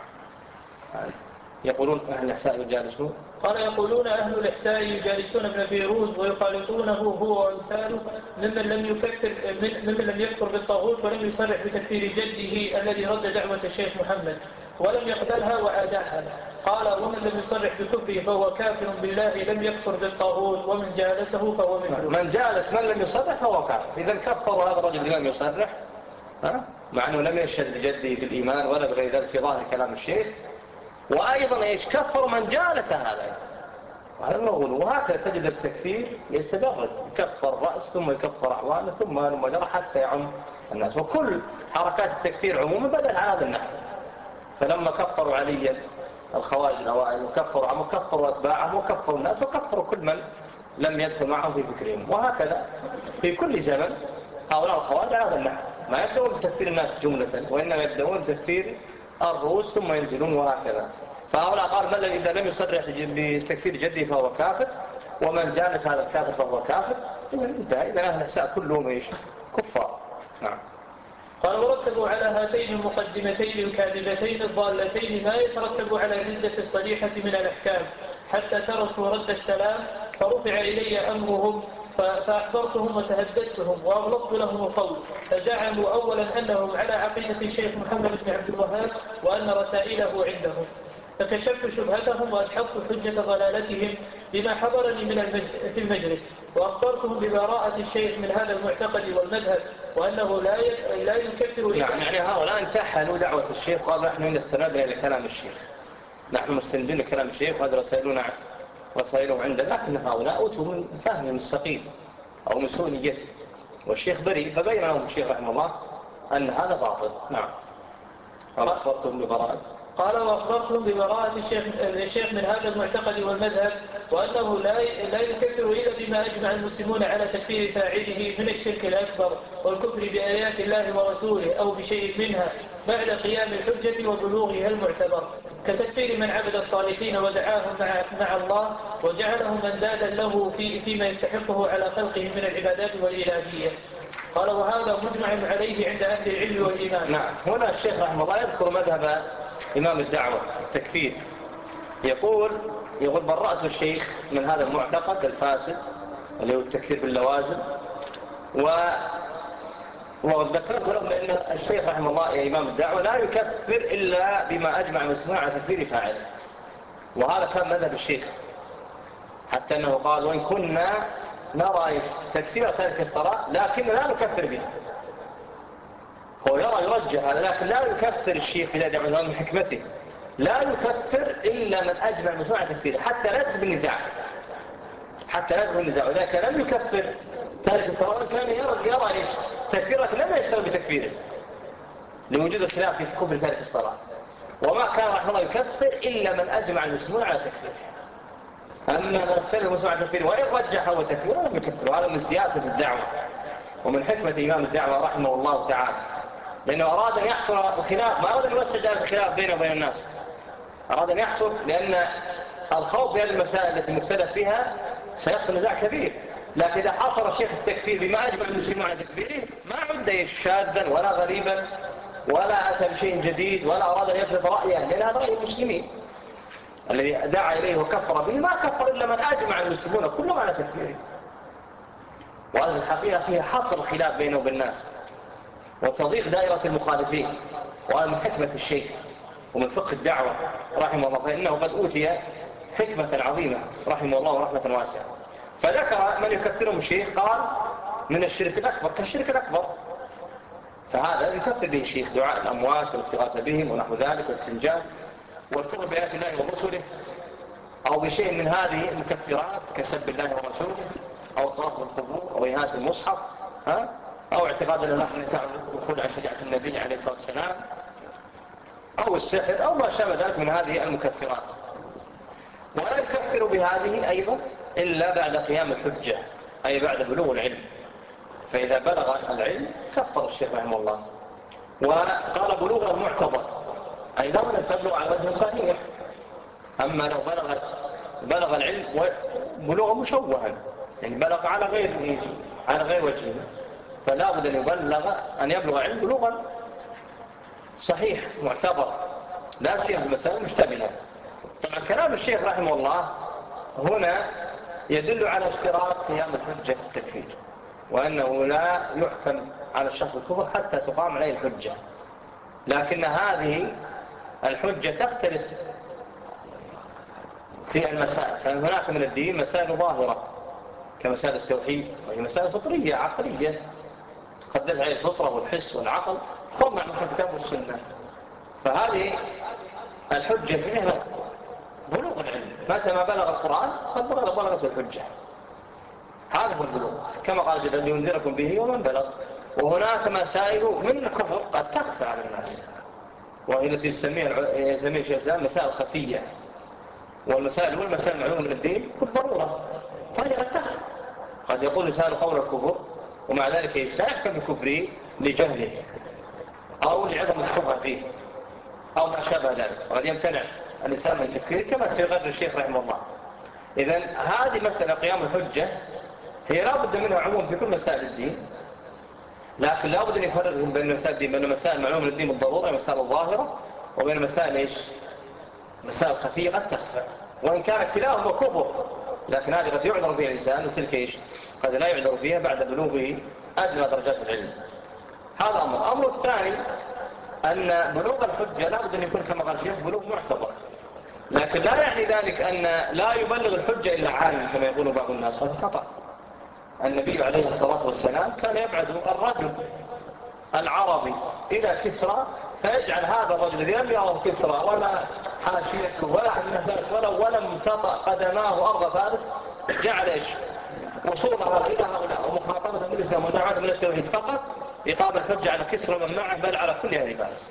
Speaker 1: يقولون أهل الإحساء يجالسون،
Speaker 2: قال يقولون أهل الإحساء يجالسون ابن فيروز ويخالطونه هو وأمثاله ممن لم يكفر بالطاغوت ولم يصرح بتكفير جده الذي رد دعوة الشيخ محمد ولم يقبلها وعاداها. قال ومن لم يصرح بكفره فهو كافر بالله لم يكفر بالطاغوت ومن جالسه فهو مثله.
Speaker 1: من جالس من لم يصرح فهو كافر. إذا كفر هذا الرجل لم يصرح مع أنه لم يشهد بجده بالإيمان ولا بغير ذلك في ظاهر كلام الشيخ، وأيضا إيش كفر من جالس هذا، وهذا المغول. وهكذا تجد التكفير يستدرج، يكفر رأس ثم يكفر أعوانه ثم جرى حتى يعم الناس. وكل حركات التكفير عموما بدأت على هذا النحو. فلما كفروا عليا الخوارج الأوائل وكفروا عمه كفروا أتباعهم وكفروا الناس وكفروا كل من لم يدخل معهم في فكرهم. وهكذا في كل زمن هؤلاء الخوارج على هذا النحو، ما يبدأون بتكفير الناس جملة وإنما يبدأون بتكفير الرؤوس ثم ينزلون وهكذا. فهؤلاء قال بل إذا لم يصرح بتكفير جده فهو كافر، ومن جالس هذا الكافر فهو كافر. إذا انتهى، إذا أهل الإحساء كلهم إيش كفار. نعم.
Speaker 2: قال ورتبوا على هاتين المقدمتين الكاذبتين الضالتين ما يترتب على الردة الصريحة من الأحكام حتى تركوا رد السلام، فرفع إلي أمرهم فأحضرتهم وتهددتهم وأغلقت لهم القول، فزعموا أولا أنهم على عقيدة الشيخ محمد بن عبد الوهاب وأن رسائله عندهم، فكشفت شبهتهم وأدحضت حجة ضلالتهم بما حضرني في المجلس، وأخبرتهم ببراءة الشيخ من هذا المعتقد والمذهب وأنه لا يكفر
Speaker 1: يعني هؤلاء انتحلوا دعوة الشيخ وقالوا نحن نستندنا إلى كلام الشيخ، نحن مستندين لكلام الشيخ وهذا رسائله عندنا. لكن هؤلاء أتوا من فهم السقيم أو من سوء نيته، والشيخ بريء، فبين لهم الشيخ رحمه الله أن هذا باطل. نعم. أخبرتهم ببراءة،
Speaker 2: قال وأخبرتهم ببراءة الشيخ من هذا المعتقد والمذهب وأنه لا يكفر إلا بما أجمع المسلمون على تكفير فاعله من الشرك الأكبر والكفر بآيات الله ورسوله أو بشيء منها بعد قيام الحجة وبلوغها المعتبر، كتكفير من عبد الصالحين ودعاهم مع الله وجعلهم مندادا له فيما يستحقه على خلقه من العبادات والإلهية. قال وهذا مجمع عليه عند أهل العلم والإيمان.
Speaker 1: نعم. هنا الشيخ رحمه الله يذكر مذهب إمام الدعوة التكفير، يقول برأت الشيخ من هذا المعتقد الفاسد اللي هو التكفير باللوازم، وذكرت لهم بأن الشيخ رحمه الله يا إمام الدعوة لا يكفر إلا بما أجمع المسلمون على تكفير فاعله، وهذا كان مذهب الشيخ، حتى أنه قال وإن كنا نرى تكفير تارك الصلاة لكن لا نكفر به. هو يرجح هذا، لكن لا يكفر الشيخ في ذلك من حكمته، لا يكفر إلا من أجمع المسلمون على تكفيره حتى لا يدخل بالنزاع، وذلك لم يكفر تارك الصلاة، كان يرى إيش تكفيره لم يشتغل بتكفيره لوجود الخلاف في كفر تارك الصلاة، وما كان رحمه الله يكفر إلا من أجمع المسلمون على تكفيره. أما من اختلف المسلمون على تكفيره وإن رجح هو تكفيره لم يكفر. وهذا من سياسة الدعوة ومن حكمة إمام الدعوة رحمه الله تعالى، لأنه أراد أن يحصل الخلاف، ما أراد أن يوسع دائرة الخلاف بينه وبين الناس، أراد أن يحصل، لأن الخوف في هذه المسائل التي مختلف فيها سيحصل نزاع كبير. لكن إذا حصر الشيخ التكفير بما أجمع المسلمون على تكفيره ما عد شاذا ولا غريبا ولا أتى بشيء جديد ولا أراد أن يفرض رأيه، لأن هذا رأي المسلمين الذي دعا إليه وكفر به، ما كفر إلا من أجمع المسلمون كلهم على تكفيره. وهذه الحقيقة فيها حصر الخلاف بينه وبين الناس وتضيق دائرة المخالفين، وهذا من حكمة الشيخ ومن فقه الدعوة رحمه الله، فإنه قد أوتي حكمة عظيمة رحمه الله ورحمة واسعة. فذكر من يكفرهم الشيخ قال من الشرك الأكبر كالشرك الأكبر، فهذا يكفر به الشيخ دعاء الأموات والاستغاثة بهم ونحو ذلك والاستنجاء والكفر بآيات الله ورسله أو بشيء من هذه المكفرات كسب الله ورسوله أو طواف القبور أو إهانة المصحف، أو اعتقاد أن النساء الوصول عن شجاعة النبي عليه الصلاة والسلام، أو السحر أو ما شابه ذلك من هذه المكفرات. ولا يكفر بهذه أيضا إلا بعد قيام الحجة، أي بعد بلوغ العلم. فإذا بلغ العلم كفر الشيخ رحمه الله. وقال بلوغ المعتبر، أي لو لم تبلغ على وجه صحيح. أما لو بلغ العلم بلوغ مشوها، يعني بلغ على غير وجهه، فلا بد أن يبلغ العلم بلوغا صحيح معتبر، لا سيما المسائل المشتبهة. طبعا كلام الشيخ رحمه الله هنا يدل على اشتراط قيام الحجة في التكفير، وأنه لا يحكم على الشخص بالكفر حتى تقام عليه الحجة. لكن هذه الحجة تختلف في المسائل، فهناك من الدين مسائل ظاهرة كمسائل التوحيد، وهي مسائل فطرية عقلية تقدم عليه الفطرة والحس والعقل، هم معنى الكتاب والسنة. فهذه الحجة فيها بلوغ العلم، متى ما بلغ القرآن قد بلغت الحجة. هذا هو البلوغ، كما قال جل لينذركم به ومن بلغ. وهناك مسائل من الكفر قد تخفى على الناس، وهي التي يسميها الشيخ الإسلام مسائل خفية. والمسائل المعلومة من الدين بالضرورة، فهي قد تخفى. قد يقول لسان قول الكفر ومع ذلك لا يحكم بكفره لجهله أو لعظم الشبهة فيه أو ما شابه ذلك، وقد يمتنع الإنسان من تكفيره كما سيغرر الشيخ رحمه الله. إذن هذه مسألة قيام الحجة هي لا بد منها عموم في كل مسائل الدين، لكن لا بد أن يفرق بين مسائل الدين، بين مسائل معلومة من الدين بالضرورة مسائل الظاهرة، وبين مسائل مسائل خفية قد تخفى، وإن كان كلاهما كفر، لكن هذه قد يعذر فيها الإنسان وتلك قد لا يعذر فيها بعد بلوغه أدنى درجات العلم. هذا أمر الثاني أن بلوغ الحجة لا بد أن يكون كما قال الشيخ بلوغ معتبر، لكن لا يعني ذلك أن لا يبلغ الحجة إلا عالم كما يقول بعض الناس، هذا خطأ. النبي عليه الصلاة والسلام كان يبعث الرجل العربي إلى كسرى، فيجعل هذا الرجل الذي لم يره كسرى ولا حاشيته ولا حدث ولا امتطأ قدماه أرض فارس، جعل وصولها إلى هؤلاء ومخاطبة بالإسلام ودعوة من التوحيد فقط إقامة الحجة على كسرى ومن معه، بل على كل أهل فارس.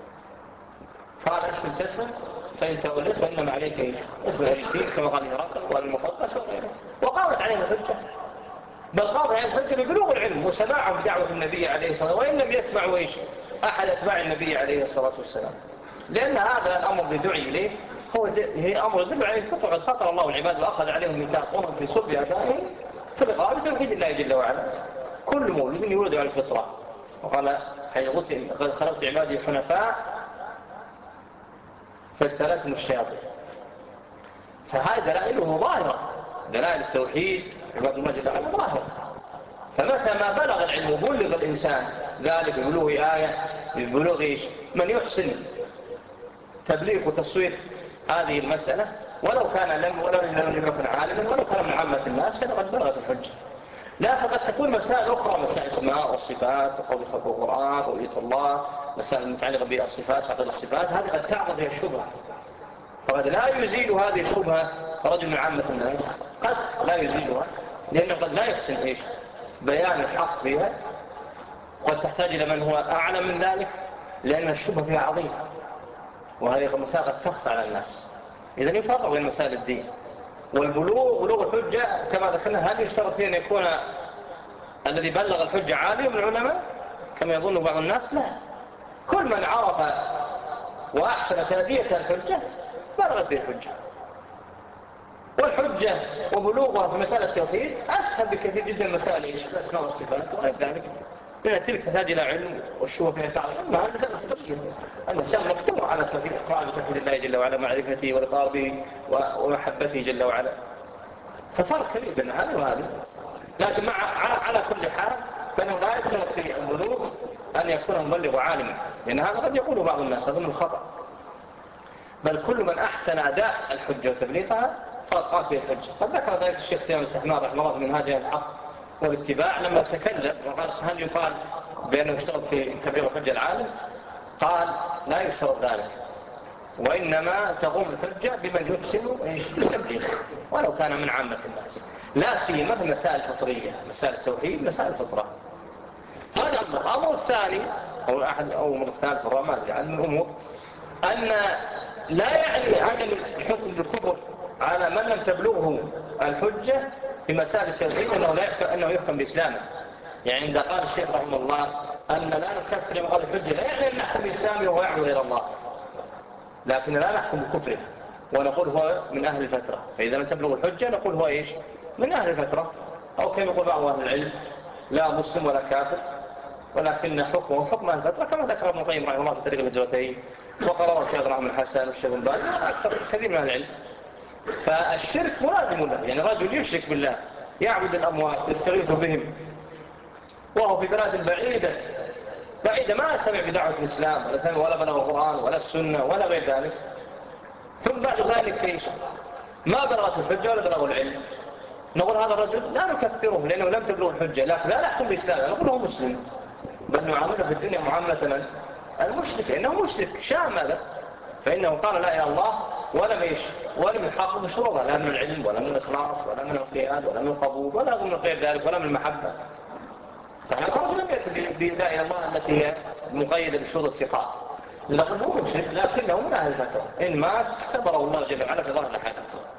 Speaker 1: قال أسلم تسلم فإن توليت فإنما عليك اسم الأجسين كما قال هرقل والمقدس وغيره، وقامت عليه الحجة، بل قامت عليه الحجة ببلوغ العلم وسماعهم بدعوة النبي عليه الصلاة والسلام، وإن لم يسمعوا أحد أتباع النبي عليه الصلاة والسلام، لأن هذا الأمر الذي دعي إليه هي أمر يدل عليه الفطر. قد خاطر الله العباد وأخذ عليهم ميثاقهم في صلب آبائهم في الإقرار بتوحيد الله جل وعلا. كل مولود يولد على الفطرة، وقال قد خلقت عبادي حنفاء فاستلتهم الشياطين. فهذه دلائله ظاهرة، دلائل التوحيد عباد الله جل وعلا ظاهرة. فمتى ما بلغ العلم بلغ الإنسان ذلك ببلوغ آية ببلوغ من يحسن تبليغ وتصوير هذه المسألة، ولو لم يكن عالما ولو كان من عامة الناس، فقد بلغت الحجة. لا، فقد تكون مسائل أخرى، مسائل اسماء والصفات، قول خلق القرآن، رؤية الله، مسائل متعلقة بالصفات، عقد الصفات، هذه قد تعرض بها الشبهة، فقد لا يزيل هذه الشبهة رجل من عامة الناس، قد لا يزيلها، لأنه قد لا يحسن بيان الحق فيها، قد تحتاج إلى من هو أعلم من ذلك، لأن الشبهة فيها عظيمة، وهذه مسائل قد تخفى على الناس. إذن يفرق بين مسائل الدين بلوغ الحجة كما ذكرنا. هل يشترط فيه أن يكون الذي بلغ الحجة عالم من العلماء كما يظن بعض الناس؟ لا، كل من عرف وأحسن تأدية الحجة بلغت به الحجة. والحجة وبلوغها في مسألة التوحيد أسهل بكثير جدا مسائل الأسماء والصفات وغير ذلك، لأن تلك تحتاج إلى علم والشبهة فيها تعرف. أما هذا مسألة صفية، الإنسان مفتوح على التوحيد، إقرار بتوحيد الله جل وعلا، معرفته والإقرار به ومحبته جل وعلا، ففرق كبير بين هذا وهذا. لكن على كل حال فإنه لا يشترط في البلوغ أن يكون مبلغ عالما، لأن هذا قد يقول بعض الناس هذا من الخطأ، بل كل من أحسن أداء الحجة وتبليغها فقد قام به الحجة. قد ذكر ذلك الشيخ سليمان السحمان رحمه الله من منهاج الحق والاتباع لما تكلم وقال هل يقال بأنه يشترط في تبليغ الحجة العالم؟ قال لا يشترط ذلك، وإنما تقوم الحجة بمن يحسن التبليغ ولو كان من عامة الناس، لا سيما في مسائل فطرية، مسائل التوحيد، مسائل الفطرة. هذا الأمر الثاني أو أحد أمور الثالث الرماد عن الأمور أن لا يعني عدم الحكم بالكفر على من لم تبلغه الحجة في مسائل التوحيد أنه يحكم بإسلامه. يعني إذا قال الشيخ رحمه الله أن لا نكفر بغير الحجة لا يعني أن نحكم بإسلامه وهو يعبد غير الله، لكن لا نحكم بكفره ونقول هو من أهل الفترة. فإذا لم تبلغ الحجة نقول هو إيش؟ من أهل الفترة، أو كما يقول بعض أهل العلم لا مسلم ولا كافر ولكن حكمه حكم أهل الفترة، كما ذكر ابن القيم رحمه الله في طريق الهجرتين وقرره الشيخ رحمه الحسن والشيخ بن باز أكثر كثير من أهل العلم. فالشرك ملازم له، يعني رجل يشرك بالله يعبد الأموات يستغيث بهم وهو في بلاد بعيدة ما سمع بدعوة الإسلام ولا سمع ولا بلغ القرآن ولا السنة ولا غير ذلك، ثم بعد ذلك ايش؟ ما بلغت الحجة ولا بلغ العلم، نقول هذا الرجل لا نكفره لأنه لم تبلغ الحجة، لكن لا نحكم بإسلامه، نقول هو مسلم، بل نعامله في الدنيا معاملة المشرك، لأنه مشرك شامل، فإنه قال لا إله إلا الله ولم يحقق شروطها، لا من العلم ولا من الإخلاص ولا من القياد ولا من القبول ولا من غير ذلك ولا من المحبة. فهذا لم يأتي بلا إله إلا الله التي هي مقيدة بشروط الثقات، نقول هو مشرك لكنه من أهل الفترة، إن مات اختبره الله جل وعلا في ظهر الحياة.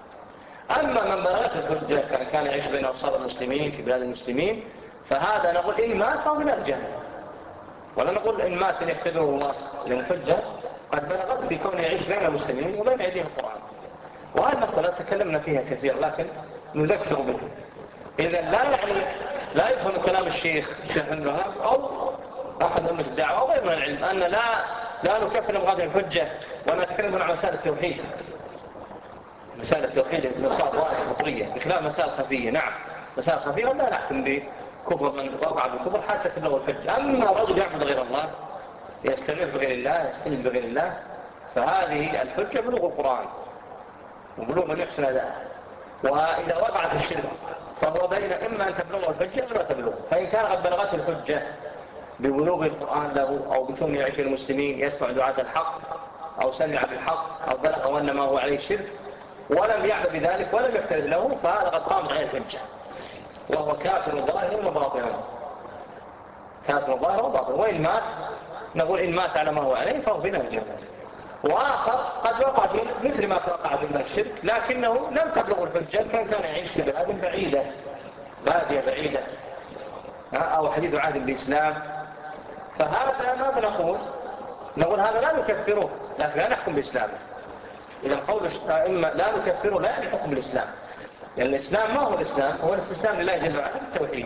Speaker 1: أما من بلغته الحجة كان يعيش بين أوصار المسلمين في بلاد المسلمين، فهذا نقول إن مات فهو من الجنة، ولا نقول إن مات يختبره الله، لأن الحجة قد بلغت في كونه يعيش بين المسلمين وبين أيديهم القرآن. وهذه المسألة تكلمنا فيها كثير لكن نذكر به. إذا لا يفهم كلام الشيخ الوهاب أو أحد أمة الدعوة أو غير من العلم أن لا نكفر بهذه الحجة، ونتكلم عن مسائل التوحيد. مسائل التوحيد مسائل ظاهرة فطرية بخلاف مسائل خفية. نعم مسائل خفية لا نحكم بكفر من وقع بالكفر حتى تبلغ الحجة. أما رجل يعبد غير الله يستغيث بغير الله يستند بغير الله، فهذه الحجة بلوغ القرآن وبلوغ من يحسن أداءه. وإذا وقعت الشرك فهو بين إما أن تبلغه الحجة أو لا تبلغه. فإن كان قد بلغته الحجة ببلوغ القرآن له أو بكون يعيش المسلمين يسمع دعاة الحق أو سمع بالحق أو بلغ وأن ما هو عليه الشرك ولم يعبد بذلك ولم يفترض له، فهذا قد قامت عليه الحجة وهو كافر ظاهر وباطن، كافر ظاهر وباطن. وإن مات نقول إن مات على ما هو عليه فهو في نهجه. وآخر قد وقع في مثل ما وقع في الشرك لكنه لم تبلغ الحجة، كان يعيش في بلاد بعيدة، بادية بعيدة أو حديث عهد بالإسلام، فهذا ما نقول هذا لا نكفره لكن لا نحكم بإسلامه. إذا قول إما لا نكفره لا يعني حكم بالإسلام، لأن الإسلام ما هو الإسلام؟ هو الاستسلام لله جل وعلا بالتوحيد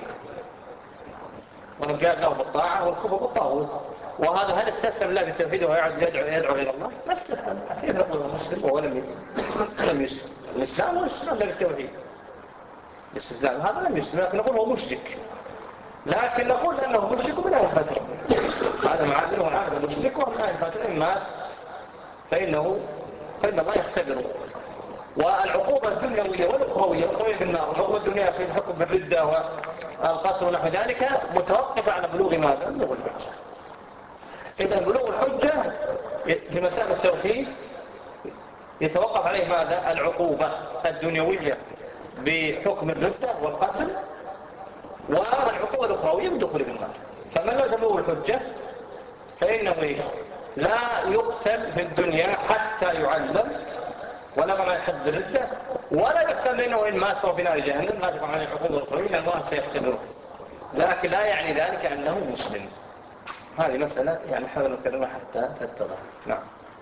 Speaker 1: والانقياد له بالطاعة والكفر بالطاغوت. وهذا هل استسلم الله بالتوحيد وهو يدعو غير الله؟ ما استسلم. كيف نقول هو مسلم وهو لم يسلم؟ الإسلام هو الاستسلام له بالتوحيد، الاستسلام هذا لم يسلم، لكن نقول هو مشرك، لكن نقول أنه مشرك من أهل الفترة، هذا معادنه وعادة مشرك ومن أهل الفترة. إن مات فإن الله يختبره. والعقوبة الدنيوية والأخروية بالنار، العقوبة الدنيا في الحكم بالردة والقتل ونحو ذلك متوقفة على بلوغ ماذا؟ بلوغ الحجة. إذا بلوغ الحجة في مسائل التوحيد يتوقف عليه ماذا؟ العقوبة الدنيوية بحكم الردة والقتل، والعقوبة الأخروية بالدخول في النار. فمن لا تبلغ الحجة فإنه لا يقتل في الدنيا حتى يعلم ولا ما يحد الردة، ولا يحكم بأنه إن مات فهو في نار جهنم، لا تقع عليه العقوبة الأخروية لأن الله سيختبره، لكن لا يعني ذلك أنه مسلم. هذه مسألة يعني حاول نكررها حتى تتضح. نعم.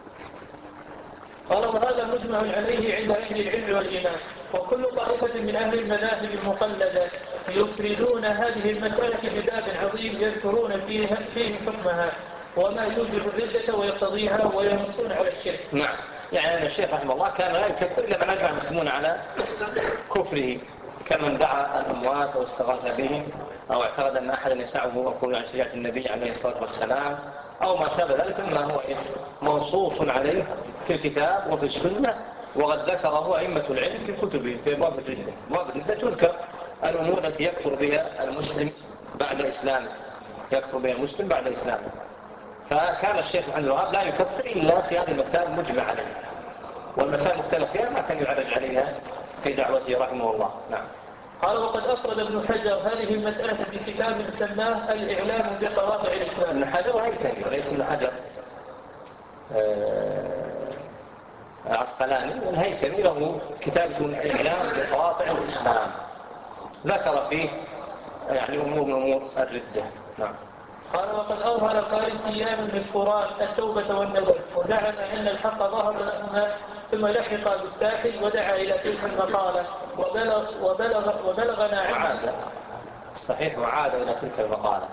Speaker 2: قال وهذا مجمع عليه عند أهل العلم والإيمان، وكل طائفة من أهل المذاهب المقلدة يفردون هذه المسألة بباب عظيم يذكرون فيه حكمها وما يوجب الردة ويقتضيها وينصون على الشرك.
Speaker 1: نعم، يعني أن الشيخ رحمه الله كان لا يكفر إلا من أجمع المسلمون على كفره، كمن دعا الأموات واستغاث بهم أو اعتقد أن أحدا يسعه وفور عن شريعة النبي عليه الصلاة والسلام أو ما شابه ذلك مما هو منصوص عليه في الكتاب وفي السنة، وقد ذكره أئمة العلم في كتبهم في أبواب الردة. أبواب الردة تذكر الأمور التي يكفر بها المسلم بعد إسلامه، يكفر بها المسلم بعد إسلامه. فكان الشيخ محمد الوهاب لا يكفر إلا في هذه المسائل مجمع عليها، والمسائل المختلف فيها ما كان يعرج عليها في دعوته رحمه الله. نعم.
Speaker 2: قال وقد أفرد ابن حجر هذه المسألة في كتاب سماه الإعلام بقواطع الإسلام.
Speaker 1: ابن حجر هيثمي وليس ابن حجر عسقلاني. الهيثمي له كتاب اسمه الإعلام بقواطع الإسلام، ذكر فيه يعني أمور من أمور الردة. نعم.
Speaker 2: قال وقد أظهر الفارسيان بالقرآن التوبة والنذر، وزعم أن الحق ظهر لهما ثم لحق بالساحل ودعا إلى تلك المقالة وبلغنا
Speaker 1: وعاد صحيح وعاد إلى تلك المقالة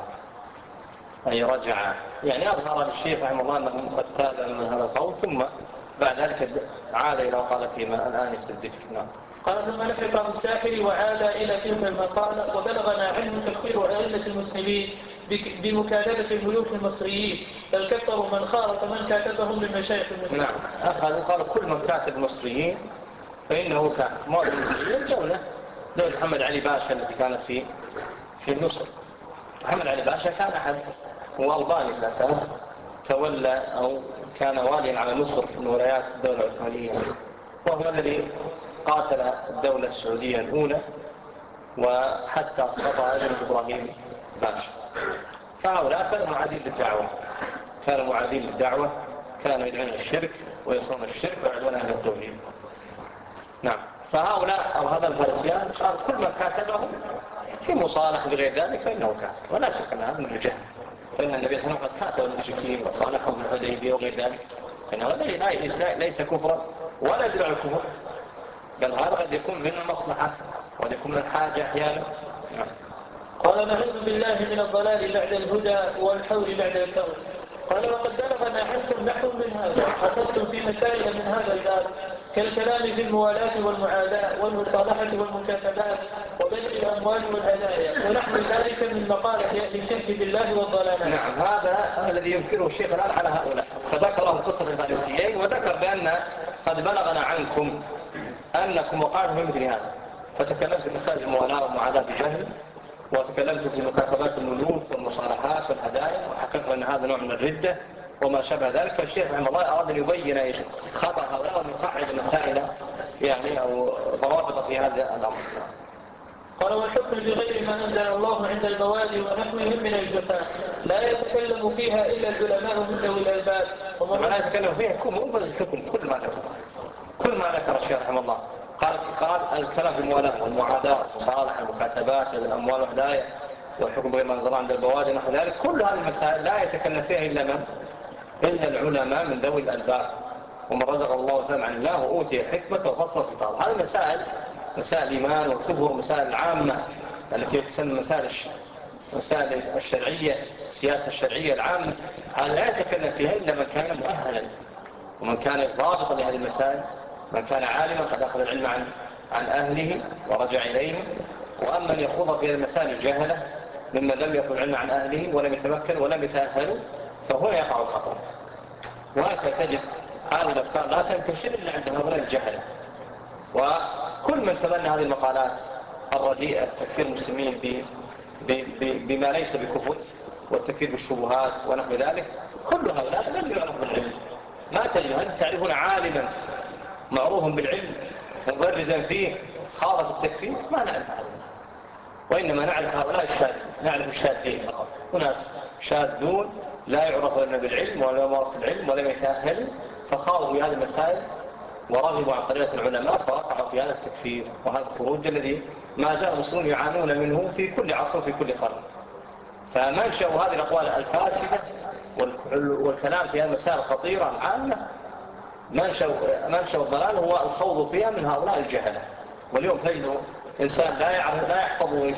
Speaker 1: أي رجع، يعني أظهر للشيخ رحمه الله أنه قد تاب من هذا القول ثم بعد ذلك عاد إلى قالتهما الآن في الذكر. نعم.
Speaker 2: قال ثم لحق بالساحل وعاد إلى تلك المقالة وبلغنا عنه تكفير أئمة المسلمين بمكاتبة الملوك المصريين، بل كفروا من خالط من كاتبهم من مشايخ المسلمين.
Speaker 1: نعم. قالوا كل من كاتب المصريين فإنه كافر. معظم المصريين دولة محمد علي باشا التي كانت في مصر. محمد علي باشا كان أحد هو ألباني في الأساس، تولى أو كان واليا على مصر من ولايات الدولة العثمانية، وهو الذي قاتل الدولة السعودية الأولى وحتى أسقطها ابن إبراهيم باشا. فهؤلاء كانوا معادين للدعوة، كانوا يدعون الشرك ويصرون الشرك ويعدون أهل التوحيد. نعم. فهؤلاء أو هذا الفارسيان قال كل من كاتبه في مصالح بغير ذلك فإنه كافر، ولا شك أن هذا من الجهل، فإن النبي صلى الله عليه وسلم قد كاتب المشركين وصالحهم بالحديبية وغير ذلك، فإنه ليس كفرا ولا يدل على الكفر، بل هذا قد يكون من المصلحة وقد يكون من الحاجة أحيانا. نعم.
Speaker 2: قال نعوذ بالله من الضلال بعد الهدى والحول بعد الكون. قال وقد بلغنا عنكم نحو من هذا أخذتم في مسائل من هذا الباب كالكلام في الموالاة والمعاداة والمصالحة والمكاتبات وبذل الأموال والهدايا ونحو ذلك من مقالة أهل الشرك بالله والضلالات.
Speaker 1: نعم. هذا الذي ينكره الشيخ الآن على هؤلاء، فذكره قصة الفارسيين وذكر بأن قد بلغنا عنكم أنكم وقعتم في مثل هذا، فتكلمت في مسائل الموالاة والمعاداة بجهل، وتكلمت في مكاتبات الملوك والمصالحات والهدايا، وحكمت أن هذا نوع من الردة وما شابه ذلك. فالشيخ رحمه الله أراد أن يبين خطأ هؤلاء ويقعد مسائل يعني أو ضوابط في هذا الأمر.
Speaker 2: قال والحكم بغير ما أنزل الله عند البوادي ونحوهم من الجفاء لا يتكلم فيها إلا العلماء من ذوي الألباب.
Speaker 1: ولا يتكلم فيها كل ما ذكر الشيخ رحمه الله قال الكلام في الموالاة والمعاداة والمصالحة والمكاتبات الأموال والهدايا والحكم بغير ما أنزل الله عند البوادي ونحو ذلك، كل هذه المسائل لا يتكلم فيها إلا العلماء من ذوي الألباب، ومن رزق الله فهم عن الله وأوتي الحكمة وفصل الخطاب. هذه مسائل الإيمان والكفر ومسائل العامة التي تسمى مسائل الشرعية، السياسة الشرعية العامة، هذا لا يتكلم فيها إلا من كان مؤهلا ومن كان ضابطا لهذه المسائل، من كان عالما قد أخذ العلم عن أهله ورجع إليهم. وأما من يخوض في المسائل الجهلة ممن لم يأخذ العلم عن أهله ولم يتمكن ولم يتأهلوا، فهنا يقع الخطر. وهكذا تجد هذه الأفكار لا تنتشر إلا عند هؤلاء الجهلة. وكل من تبنى هذه المقالات الرديئة تكفير المسلمين بما ليس بكفر والتكفير بالشبهات ونحو ذلك، كل هؤلاء لم يعرف بالعلم. ما تجد هل تعرفون عالما معروفا بالعلم مبرزا فيه خالف التكفير؟ ما نعرف هذا، وإنما نعرف هؤلاء نعرف الشاذين فقط. وناس شاذون لا يعرفون بالعلم ولا يمارس العلم ولم يتأهلوا فخاضوا في هذه المسائل ورغبوا عن طريقة العلماء فوقعوا في هذا التكفير وهذا الخروج الذي ما زال المسلمون يعانون منه في كل عصر وفي كل قرن. فمنشأ هذه الأقوال الفاسدة والكلام في هذه المسائل الخطيرة العامة، منشأ الضلال هو الخوض فيها من هؤلاء الجهلة. واليوم تجد إنسان لا يحفظ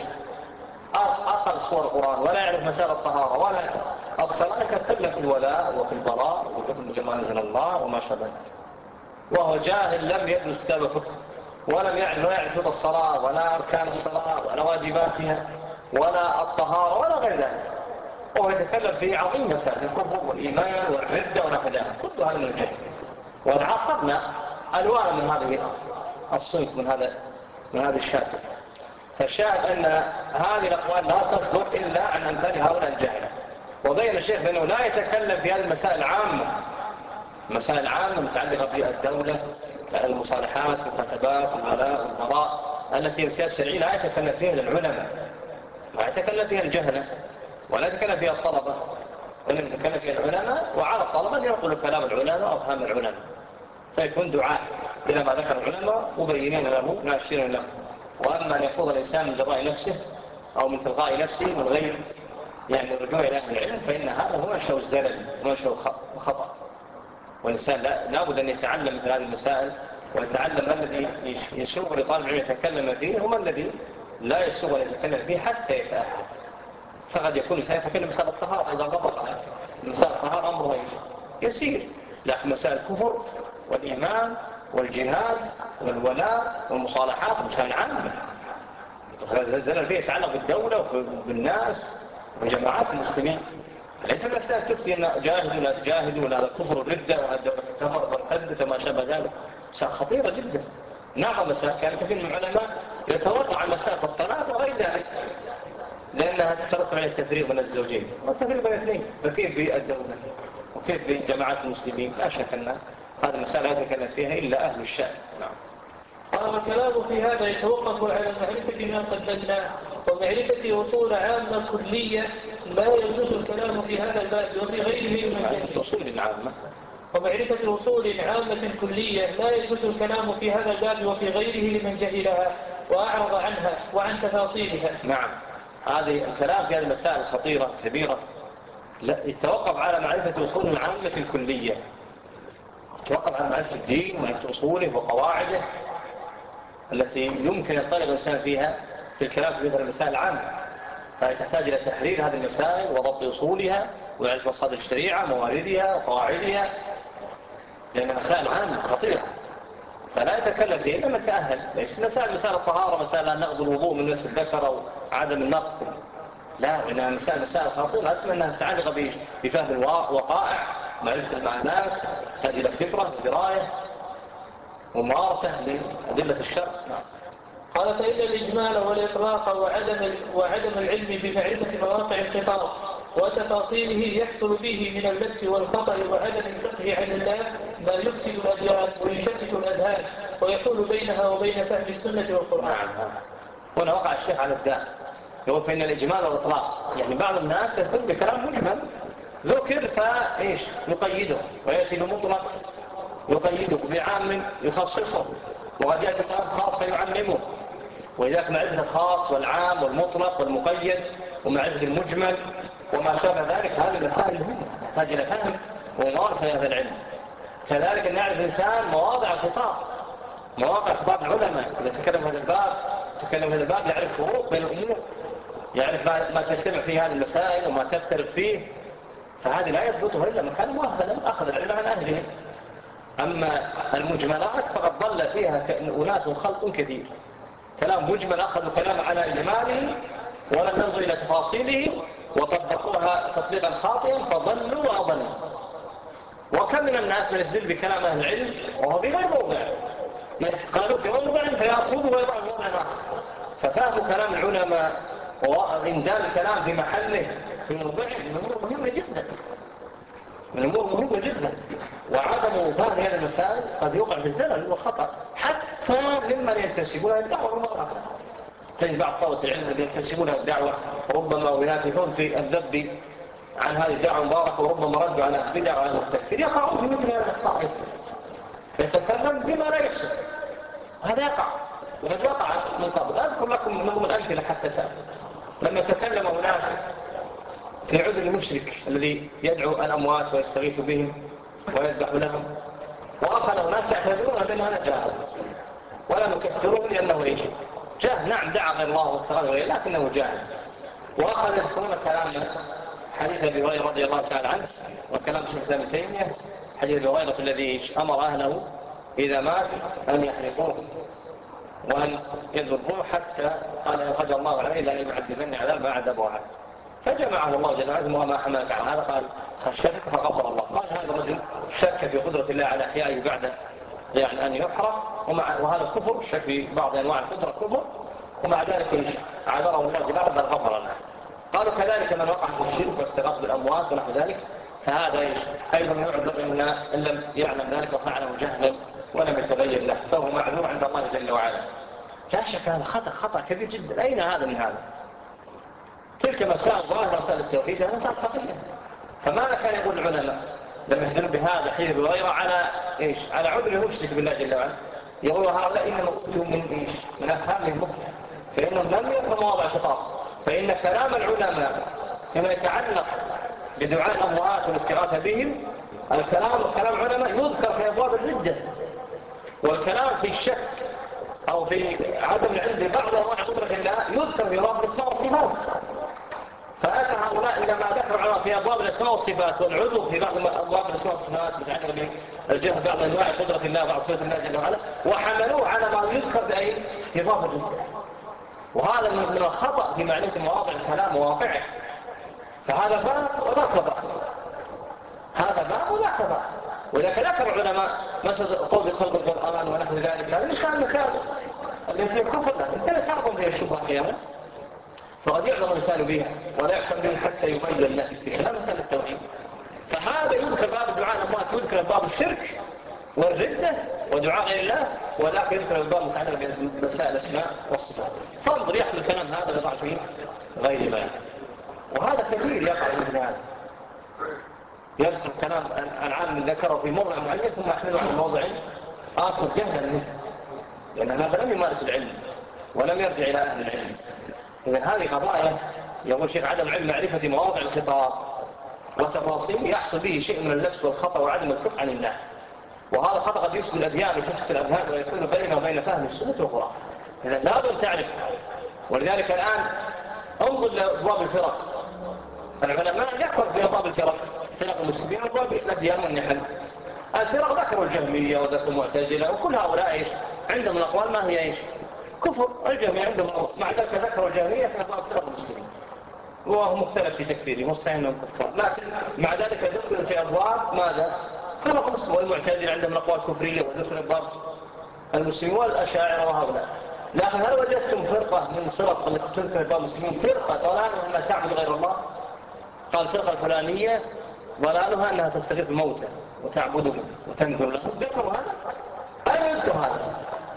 Speaker 1: أقل صور القرآن ولا يعرف مسائل الطهارة ولا الصلاة، يتكلم في الولاء وفي البراء وفي كل ما أنزل الله وما شابه، وهو جاهل لم يدرس كتاب الفقه ولم يعرف شروط الصلاة ولا أركان الصلاة ولا واجباتها ولا الطهارة ولا غير ذلك، وهو يتكلم في عظيم مسائل الكفر والإيمان والردة ونحو ذلك، كل هذا من الجهل. وعاصرنا ألوان من هذه الصنف من هذه الشاكل. فالشاهد أن هذه الأقوال لا تصدر إلا عن أمثال هؤلاء الجهلة، وبين الشيخ بأنه لا يتكلم في هذه المسائل عامة، مسائل عامة متعلقة بالدولة، المصالحات، المكاتبات، الولاء والبراء، التي السياسة الشرعية لا يتكلم فيها العلماء، لا يتكلم فيها الجهلة، ولا يتكلم فيها الطلبة، وإنما يتكلم فيها العلماء، وعلى الطلبة أن ينقلوا كلام العلماء وأفهام العلماء، فيكون دعاء إلى ما ذكر العلماء مبينين له ناشرين له. وأما أن يخوض الإنسان من جراء نفسه أو من تلقاء نفسه من غير يعني الرجوع إلى أهل العلم، فإن هذا هو منشأ الزلل ومنشأ الخطأ. والإنسان لا بد أن يتعلم مثل هذه المسائل، ويتعلم ما الذي يسوغ لطالب العلم يتكلم فيه وما الذي لا يسوغ أن يتكلم فيه حتى يتأهل. فقد يكون الإنسان يتكلم مسائل الطهارة إذا ضبطها، مسائل الطهارة أمره يسير، لكن مسائل الكفر والإيمان والجهاد والولاء والمصالحات مسائل عامة، الزلل فيه يتعلق بالدولة وبالناس وجماعات المسلمين. ليس المسائل تفتي أن جاهدوا هذا الكفر والردة وهذا الدولة كفر والردة ما شابه ذلك، مسائل خطيرة جدا. نعم مسائل كان كثير من العلماء يتوقع عن مسائل الطلاق وغير ذلك، لأنها تترتب على التفريق بين الزوجين والتفريق بين الاثنين، فكيف بالدولة وكيف بجماعات المسلمين؟ لا شك أن هذه المسائل لا يتكلم فيها إلا أهل الشأن. نعم.
Speaker 2: الكلام في هذا يتوقف على معرفة ما قدمناه ومعرفة أصول عامة كلية لا يجوز الكلام في هذا الباب وفي غيره من
Speaker 1: أصول عامة،
Speaker 2: ومعرفة أصول عامة كلية لا يجوز الكلام في هذا الباب وفي غيره لمن جهلها وأعرض عنها وعن تفاصيلها.
Speaker 1: نعم. هذه الكلام في هذه المسائل الخطيرة كبيرة يتوقف على معرفة أصول العامة الكلية، يتوقف على معرفة الدين ومعرفة أصوله وقواعده التي يمكن يطلب الإنسان فيها في الكلام في مثل المسائل العامة. فتحتاج إلى تحرير هذه المسائل وضبط أصولها وعرفة مصادر الشريعة مواردها وقواعدها، لأنها مسائل عامة خطيرة فلا يتكلم فيها إلا من تأهل. ليس مسائل الطهارة، مسائل نقض الوضوء من نسل الذكر أو عدم النقض، لا، إنها مسائل خطيرة أسمى أنها متعلقة بفهم الوقائع، معرفة المعنات، تحتاج إلى خبرة دراية وممارسة لأدلة الشرع.
Speaker 2: قال فإن الإجمال والإطلاق وعدم العلم بمعرفة مواقع الخطاب وتفاصيله يحصل فيه من اللبس والخطأ وعدم الفقه عن الله ما يفسد الأديان ويشتت الأذهان ويحول بينها وبين فهم السنة والقرآن.
Speaker 1: نعم. هنا وقع الشيخ على الداء، يقول فإن الإجمال والإطلاق، يعني بعض الناس يقول بكلام مجمل ذكر فإيش يقيده، ويأتي بمطلق يقيده، بعام يخصصه، وقد يأتي كلام خاص فيعممه. ولذلك معرفة الخاص والعام والمطلق والمقيد ومعرفة المجمل وما شابه ذلك هذه المسائل مهمة تحتاج إلى فهم وممارسة هذا العلم. كذلك أن يعرف الإنسان مواضع الخطاب، مواقع خطاب العلماء، إذا تكلم هذا الباب يعرف فروق بين الأمور، يعرف ما تجتمع فيه هذه المسائل وما تفترق فيه، فهذه لا يضبطها إلا من كان مؤهلا أخذ العلم عن أهله. أما المجملات فقد ضل فيها أناس خلق كثير، كلام مجمل أخذوا كلام على إجماله ولم ينظروا إلى تفاصيله وطبقوها تطبيقا خاطئا فضلوا وأضلوا. وكم من الناس من يستدل بكلام أهل العلم وهو في غير موضع، قالوا في موضع فيأخذوا ويضعوا في موضع آخر. ففهم كلام العلماء وإنزال الكلام في محله في موضعه من أمور مهمة جدا، من أمور مهمة جدا. وعدم فهم هذه المسائل قد يوقع في الزلل والخطأ حتى ممن ينتسبون الدعوة المباركة. تجد بعض طلبة العلم الذين ينتسبون الدعوة ربما وينافقون في الذب عن هذه الدعوة المباركة، وربما ردوا على البدع وعلى التكفير، يقعون في مثل هذا الأخطاء فيتكلم بما لا يحسن. هذا يقع وقد وقع من قبل. أذكر لكم منهم الأمثلة حتى تعلم. لما تكلم أناس في عذر المشرك الذي يدعو الأموات ويستغيث بهم ويذبح لهم، وأخذ أناس يعتذرون بأن هذا جاهل ولا نكفره لأنه إيش؟ جاهل. نعم دعا غير الله واستغاث غيره لكنه جاهل. وأخذ يذكرون كلام حديث أبي هريرة رضي الله تعالى عنه وكلام شيخ الإسلام ابن تيمية، حديث أبي هريرة الذي أمر أهله إذا مات أن يحرقوه وأن يذبوه حتى قال إن قدر الله عليه لا يعذبني عذاب ما عذبه عنه. فجمعه الله جل وعلا وما حملك عن هذا، قال خشيتك فغفر الله. قال هذا الرجل شك في قدرة الله على إحيائه بعد يعني أن يحرق، وهذا كفر، شك في بعض أنواع القدرة كفر، ومع ذلك عذره الله جل وعلا بل غفر له. قالوا كذلك كذلك من وقع في الشرك واستغاث بالأموات ونحو ذلك، فهذا أيضا يعذر إن لم يعلم ذلك وفعله جهلا ولم يتبين له، فهو معذور عند الله جل وعلا. لا شك هذا خطأ كبير جدا. أين هذا من هذا؟ تلك مسائل ظاهرة، مسائل التوحيد هذا مسائل خطيرة. فماذا كان يقول العلماء لما يجدون بهذا حين بغيره على إيش؟ على عذر المشرك بالله جل وعلا. يقولوا هؤلاء إنما أتوا من إيش؟ من أفهامهم المخطئة، فإنهم لم يفهموا مواضع الخطاب. فإن كلام العلماء فيما يتعلق بدعاء الأموات والاستغاثة بهم، كلام العلماء يذكر في أبواب الردة، والكلام في الشك أو في عدم العلم ببعض أنواع قدرة الله يذكر في أبواب الأسماء والصفات. فأتى هؤلاء إنما ذكروا في أبواب الأسماء والصفات والعذر في بعض أبواب الأسماء والصفات متعلقة بالجهة بعض أنواع قدرة الله وبعض صفات الله جل وعلا، وحملوه على ما يذكر في باب الردة. وهذا من الخطأ في معرفة مواضع الكلام وواقعه. فهذا باب وذاك باب، هذا باب وذاك باب. ولكن ذكر العلماء مثل قول بخلق القرآن ونحو ذلك، هذا مثال الذي فيه كفر، لكن لا تعظم فيه الشبهة أحيانا، فقد يعظم الإنسان بها ولا يحكم به حتى يبين له في كلام مسألة التوحيد. فهذا يذكر باب الدعاء الأموات، يذكر باب الشرك والردة ودعاء غير الله، ولكن يذكر الباب متعلق بمسائل الأسماء والصفات. فانظر يحمل الكلام هذا ويضع فيه غير بيان، وهذا كثير يقع مثل هذا. يذكر كلام العالم ذكره في موضع معين ثم يحمله على موضع آخر جهلا منه، لأن هذا لم يمارس العلم ولم يرجع إلى أهل العلم. إذن هذه قضايا يقول شيخ عدم علم معرفة مواضع الخطاب وتفاصيل يحصل به شيء من اللبس والخطأ وعدم الفقه عن الله، وهذا خطأ قد يفسد الأديان ويفتت الأذهان ويكون بينه وبين فهم السنة والقرآن. إذن لازم تعرف. ولذلك الآن انظر لأبواب الفرق، العلماء يكفر في أبواب الفرق، فرق المسلمين وأبواب الأديان والنحل. الفرق ذكروا الجهمية وذكروا المعتزلة وكل هؤلاء إيش عندهم الأقوال ما هي إيش؟ كفر. الجهمية عندهم مع ذلك ذكروا الجهمية في أبواب فرق المسلمين وهو مختلف في تكفيره مستعين أنهم كفار، لكن مع ذلك ذكر في أبواب ماذا؟ فرق المسلمين. والمعتزلة عندهم الأقوال كفرية وذكر أبواب المسلمين والأشاعرة وهؤلاء. لكن هل وجدتم فرقة من الفرق التي تذكر أبواب المسلمين فرقة ضلالها أنها تعبد غير الله؟ قال الفرقة الفلانية ضلالها أنها تستغيث الموتى وتعبدهم وتنذر لهم. ذكروا هذا؟ أين يذكر هذا؟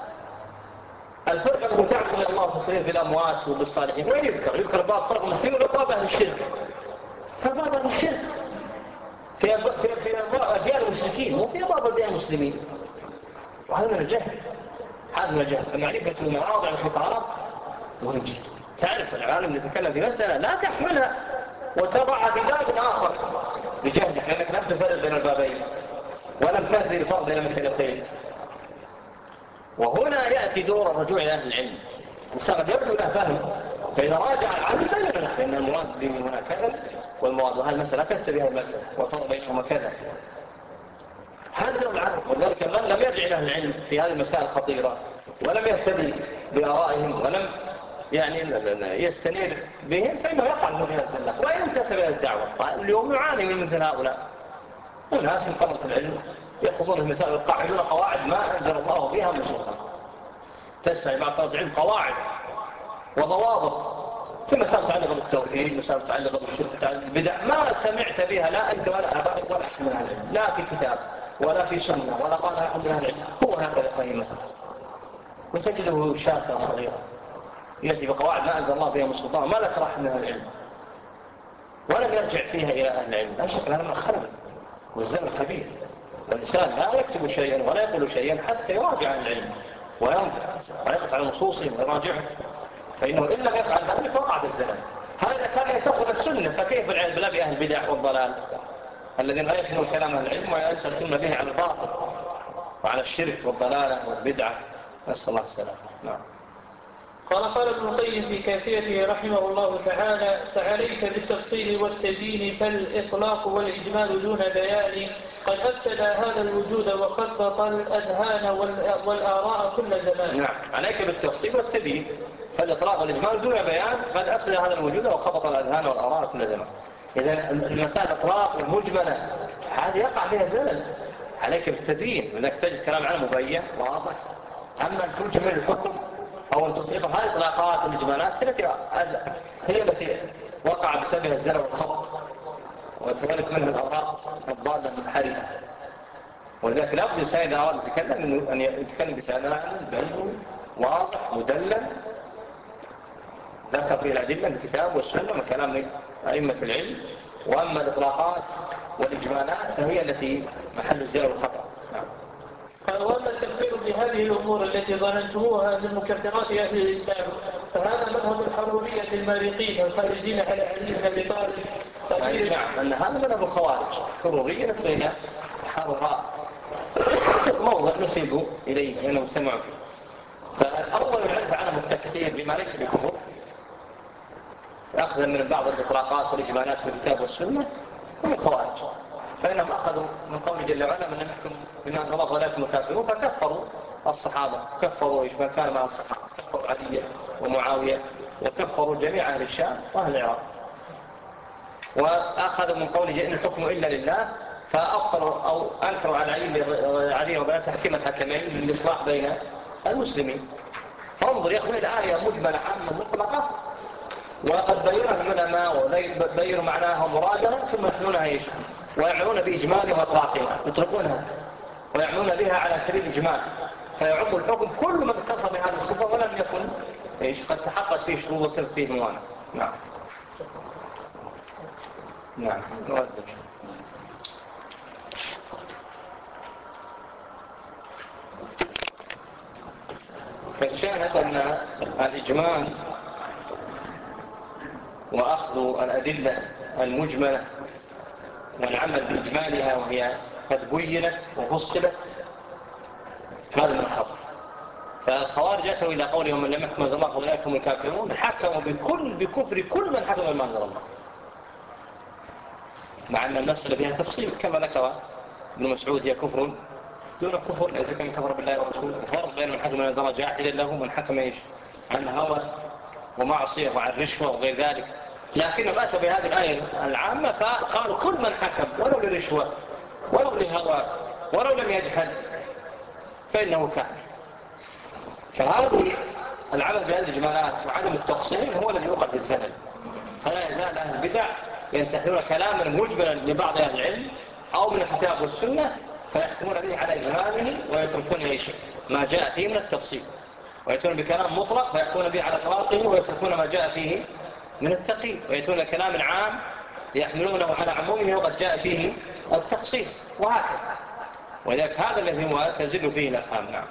Speaker 1: الفرقة التي تعبد غير الله وتستغيث بالأموات وبالصالحين وين يذكر؟ يذكر باب فرق المسلمين وباب أهل الشرك. فباب أهل الشرك في أديان المشركين مو في باب أديان المسلمين، وهذا من الجهل. هذا من الجهل. فمعرفة مواضع الخطاب مهم جدا. تعرف العالم يتكلم في مسألة لا تحملها وتضع في باب آخر بجهلك، لأنك لم تفرق بين البابين ولم تهدي الفرق بين مسألتين. وهنا يأتي دور الرجوع إلى أهل العلم. الإنسان قد يبدو له فهم، فإذا راجع العالم بين له بأن المراد به هنا كذا والمراد وهذه المسألة كسر بها المسألة والفرق بينهما كذا. هذا دور العالم. وذلك من لم يرجع إلى أهل العلم في هذه المسائل الخطيرة ولم يهتدي بآرائهم ولم يستنير بهم فإنه يقع من هذا الزلة وإن انتسب إلى الدعوة. اليوم يعاني من مثل هؤلاء وناس من طلبة العلم يأخذون المسائل ويقاعدون قواعد ما أنزل الله بها من سلطان. تسمع بعض طلبة العلم قواعد وضوابط في مسائل متعلقة بالتوحيد، مسائل متعلقة بالشرك، متعلقة بالبدع ما سمعت بها لا أنت ولا أبائك ولا أحد من أهل العلم، لا في كتاب ولا في سنة ولا قال أحد من أهل العلم. هو هكذا قيمة وتجده شاكة صغيرة يأتي بقواعد ما أنزل الله بها من سلطان ما ذكر أحد من أهل العلم ولم يرجع فيها إلى أهل العلم. لا شك هذا من خلل والزمن كبير. والإنسان لا يكتب شيئا ولا يقول شيئا حتى يراجع عن العلم وينظر ويقف على نصوصهم ويراجعه، فإنه إن لم يفعل ذلك وقع في الزلل. هذا كان يتصل السنة، فكيف العلم بلا بأهل البدع والضلال الذين لا يفهمون كلام أهل العلم وينتصرون به على الباطل وعلى الشرك والضلالة والبدعة. نسأل الله السلامة. نعم.
Speaker 2: قال ابن القيم في كافيته رحمه الله تعالى: فعليك بالتفصيل والتبيين، فالإطلاق والإجمال دون بيان قد أفسد هذا الوجود وخبط الأذهان والآراء كل زمان.
Speaker 1: نعم، عليك بالتفصيل والتبيين، فالإطلاق والإجمال دون بيان قد أفسد هذا الوجود وخبط الأذهان والآراء كل زمان. إذا المسائل الإطلاق والمجملة هذه يقع فيها زلل. عليك بالتبيين، لأنك تجد كلام عنه مبين واضح. أما أن تجمل الحكم أو أن تطلق هذه الإطلاقات والإجمالات هي التي وقع وقع بسببها الزلل والخبط، وتولد منها الآراء الضالة المنحرفة. ولذلك لا بد الإنسان إذا أراد يتكلم أن يتكلم بسند بين واضح مدلل ذكر في الأدلة من الكتاب والسنة من كلام أئمة العلم. وأما الإطلاقات والإجمالات فهي التي محل الزلل والخطأ.
Speaker 2: وأما التكفير بهذه الأمور التي ظننتموها من مكفرات أهل الإسلام فهذا مذهب الحرورية المارقين الخارجين على علي بن أبي طالب.
Speaker 1: نعم، أن هذا مذهب الخوارج الحرورية نسبة إلى حروراء موضع نسيبوا إليه لأنه سمعوا فيه. فالأول العرف عنهم التكفير بما ليس بكفر أخذا من بعض الإطلاقات والإجمالات في الكتاب والسنة هم الخوارج، فإنهم أخذوا من قول جل وعلا من لم يحكم بما أنزل الله ولا يكون الكافرون، فكفروا الصحابة، كفروا من كان مع الصحابة، كفروا علي ومعاوية، وكفروا جميع أهل الشام وأهل العراق. وأخذوا من قوله إن الحكم إلا لله، فأبطلوا أو أنكروا على علي وبنات تحكيم الحكمين للإصلاح بين المسلمين. فانظر يأخذون الآية مجملة عامة مطلقة وقد بينها العلماء وبينوا معناها ومرادها ثم يحملونها ايش؟ ويعملون بإجمالها وإطلاقها، يطلقونها ويعملون بها على سبيل الإجمال، فيعم الحكم كل من اتصل بهذه الصفة ولم يكن ايش قد تحقق فيه شروط فيه موانع. نعم نعم نؤدب. فالشاهد أن الإجمال وأخذ الأدلة المجملة والعمل بإجمالها وهي قد بينت وفصلت هذا من الخطر. فالخوارج أتوا إلى قولهم من لم يحكم أنزل الله فأولئك هم الكافرون، حكموا بكفر كل من حكم ما أنزل الله، مع أن المسألة فيها تفصيل كما ذكر ابن مسعود، هي كفر دون كفر، إذا كان كفر بالله ورسوله، وفرق بين من حكم أنزل الله جاحدا له ومن حكم إيش عن هوى ومعصية وعن رشوة وغير ذلك. لكنهم أتوا بهذه الآية العامة فقالوا كل من حكم ولو لرشوة ولو لهوى ولو لم يجحد فإنه كافر. فهذه العمل بهذه الإجمالات وعدم التفصيل هو الذي يوقع في الزلل. فلا يزال أهل البدع ينتحلون كلاما مجملا لبعض أهل العلم أو من الكتاب والسنة فيحكمون به على إجماله ويتركون ما جاء فيه من التفصيل، ويأتون بكلام مطلق فيحكمون به على إطلاقه ويتركون ما جاء فيه من التقييد، ويأتون كلام عام يحملونه على عمومه وقد جاء فيه التخصيص وهكذا. ولذلك هذا الذي هو تزل فيه الأفهام. نعم.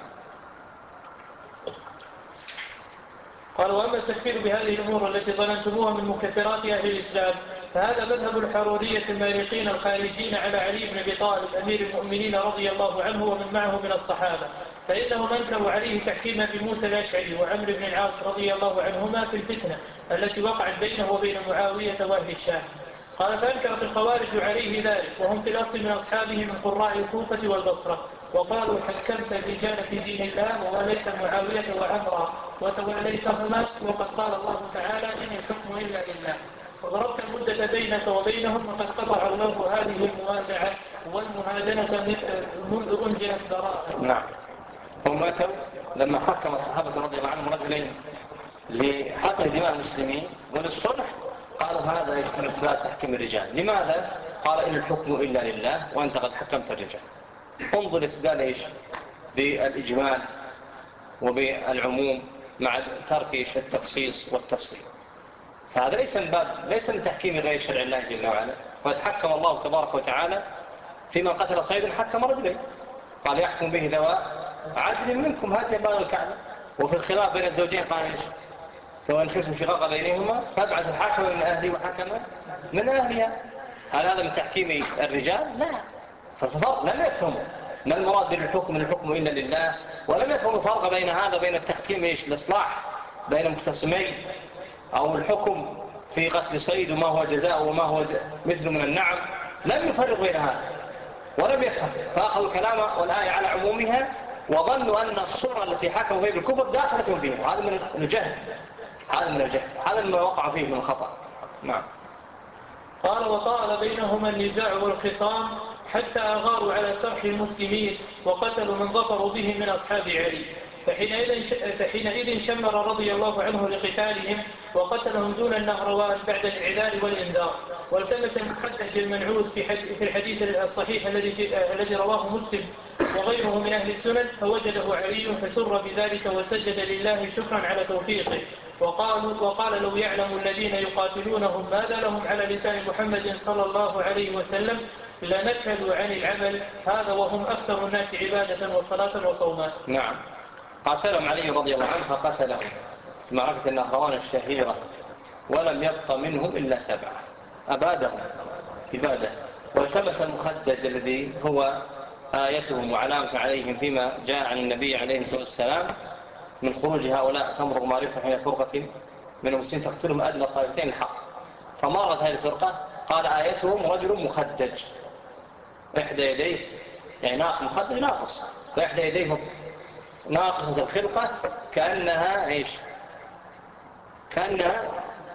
Speaker 2: قال وأما التكفير بهذه الأمور التي ظننتموها من مكفرات أهل الإسلام فهذا مذهب الحرورية المارقين الخارجين على علي بن أبي طالب أمير المؤمنين رضي الله عنه ومن معه من الصحابة، فإنهم أنكروا عليه تحكيما بموسى الأشعري وعمرو بن العاص رضي الله عنهما في الفتنة التي وقعت بينه وبين معاوية وأهل الشام. قال فأنكرت الخوارج عليه ذلك وهم في الأصل من أصحابه من قراء الكوفة والبصرة، وقالوا حكمت الرجال في دين الله ووليت معاوية وعمرا وتوليتهما وقد قال الله تعالى إن الحكم إلا لله، وضربت المدة بينك وبينهم وقد قطع الله هذه الموادعة والمهادنة منذ أنزلت براءة.
Speaker 1: نعم. هم أتوا لما حكم الصحابة رضي الله عنهم رجلين لحقن دماء المسلمين وللصلح قالوا هذا يجب اتباع تحكيم الرجال. لماذا؟ قال إن الحكم إلا لله وأنت قد حكمت الرجال. انظر استدلال إيش بالإجمال وبالعموم مع ترك التخصيص والتفصيل. فهذا ليس من تحكيم غير شرع الله جل وعلا. وقد حكم الله تبارك وتعالى فيما قتل صيدا حكم رجلين قال يحكم به ذوى عدل منكم هذا يبان الكعبة. وفي الخلاف بين الزوجين قال إيش سواء خفتم شقاق بينهما فابعثوا حاكما من أهلي وحكما من أهلها. هل هذا من تحكيم الرجال؟ لا. فالفرق لم يفهموا ما المراد بالحكم الحكم إلا لله، ولم يفهموا الفرق بين هذا بين التحكيم إيش الإصلاح بين مختصمين أو الحكم في قتل صيد وما هو جزاء وما هو مثل من النعم. لم يفرق بين هذا ولم يفهم، فأخذوا الكلام والآية على عمومها وظنوا أن الصورة التي حكموا فيها بالكفر داخلة فيهم. هذا من الجهل، هذا ما وقع فيه من الخطأ. نعم.
Speaker 2: قال وطال بينهما النزاع والخصام حتى أغاروا على سرح المسلمين وقتلوا من ظفروا به من أصحاب علي. فحينئذ شمر رضي الله عنه لقتالهم وقتلهم دون النهروان بعد الإعذار والإنذار. والتمس المحدث المنعوت في الحديث الصحيح الذي رواه مسلم وغيره من أهل السنن فوجده علي فسر بذلك وسجد لله شكرا على توفيقه. وقال لو يعلم الذين يقاتلونهم ماذا لهم على لسان محمد صلى الله عليه وسلم لنكلوا عن العمل هذا وهم أكثر الناس عبادة وصلاة وصوما.
Speaker 1: نعم، قاتلهم علي رضي الله عنه فقتلهم في معركة النهروان الشهيرة ولم يبق منهم إلا 7 أبادهم إبادة. والتمس المخدج الذي هو آيتهم وعلامة عليهم فيما جاء عن النبي عليه الصلاة والسلام من خروج هؤلاء تمرق معرفة حين فرقة من المسلمين تقتلهم أدنى الطائفتين الحق. فمرت هذه الفرقة قال آيتهم رجل مخدج إحدى يديه يعني مخدج ناقص، فإحدى يديه ناقصة الخلقة كأنها إيش؟ كأنها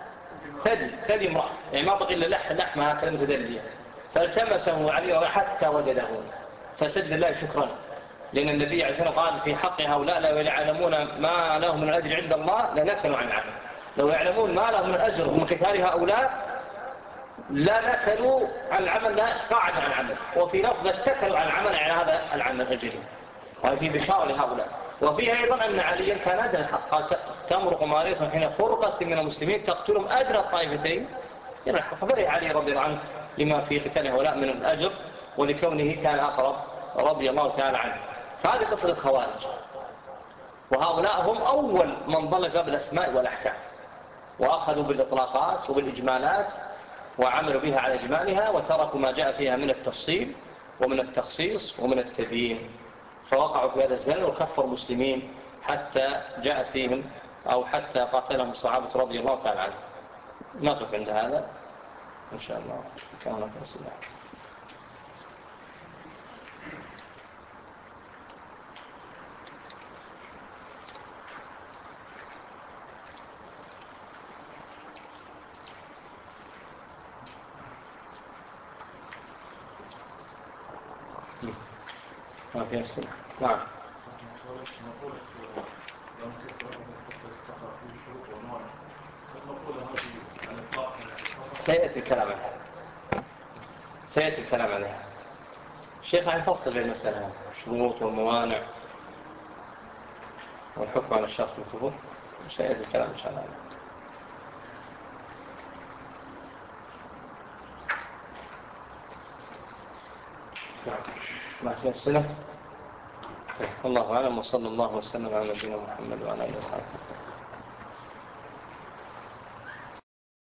Speaker 1: ثدي امرأة يعني ما بقي إلا لحمها هكذا متدلية. فالتمسه علي حتى وجده فسجد الله شكرا، لأن النبي عليه الصلاة والسلام قال في حق هؤلاء لو يعلمون ما لهم من الأجر عند الله لنكلوا عن العمل. لو يعلمون ما لهم من الأجر من قتال هؤلاء لا نكلوا عن العمل، لا قاعد عن العمل. وفي لفظ اتكلوا عن العمل يعني هذا العمل الأجري، وفي بشارة لهؤلاء. وفيه أيضا أن عليا كان أدنى الحق قال تمرق مارية حين فرقة من المسلمين تقتلهم أدنى الطائفتين إلى الحق. فبرئ علي رضي الله عنه لما في قتال هؤلاء من الأجر ولكونه كان أقرب رضي الله تعالى عنه. فهذه قصة الخوارج، وهؤلاء هم أول من ضل بالأسماء والأحكام وأخذوا بالإطلاقات وبالإجمالات وعملوا بها على إجمالها وتركوا ما جاء فيها من التفصيل ومن التخصيص ومن التبيين، فوقعوا في هذا الزلل وكفروا المسلمين حتى جاءت فيهم أو حتى قاتلهم الصحابة رضي الله تعالى عنهم. نقف عند هذا إن شاء الله. كان في السلاح ما في السلاح. نعم. سيأتي الكلام عليها. الشيخ هيفصل في المسألة الشروط والموانع والحكم على الشخص بالكفر. سيأتي الكلام إن شاء الله. ما في السنة. الله أعلم وصلى الله وسلم على نبينا محمد وعلى آله وصحبه.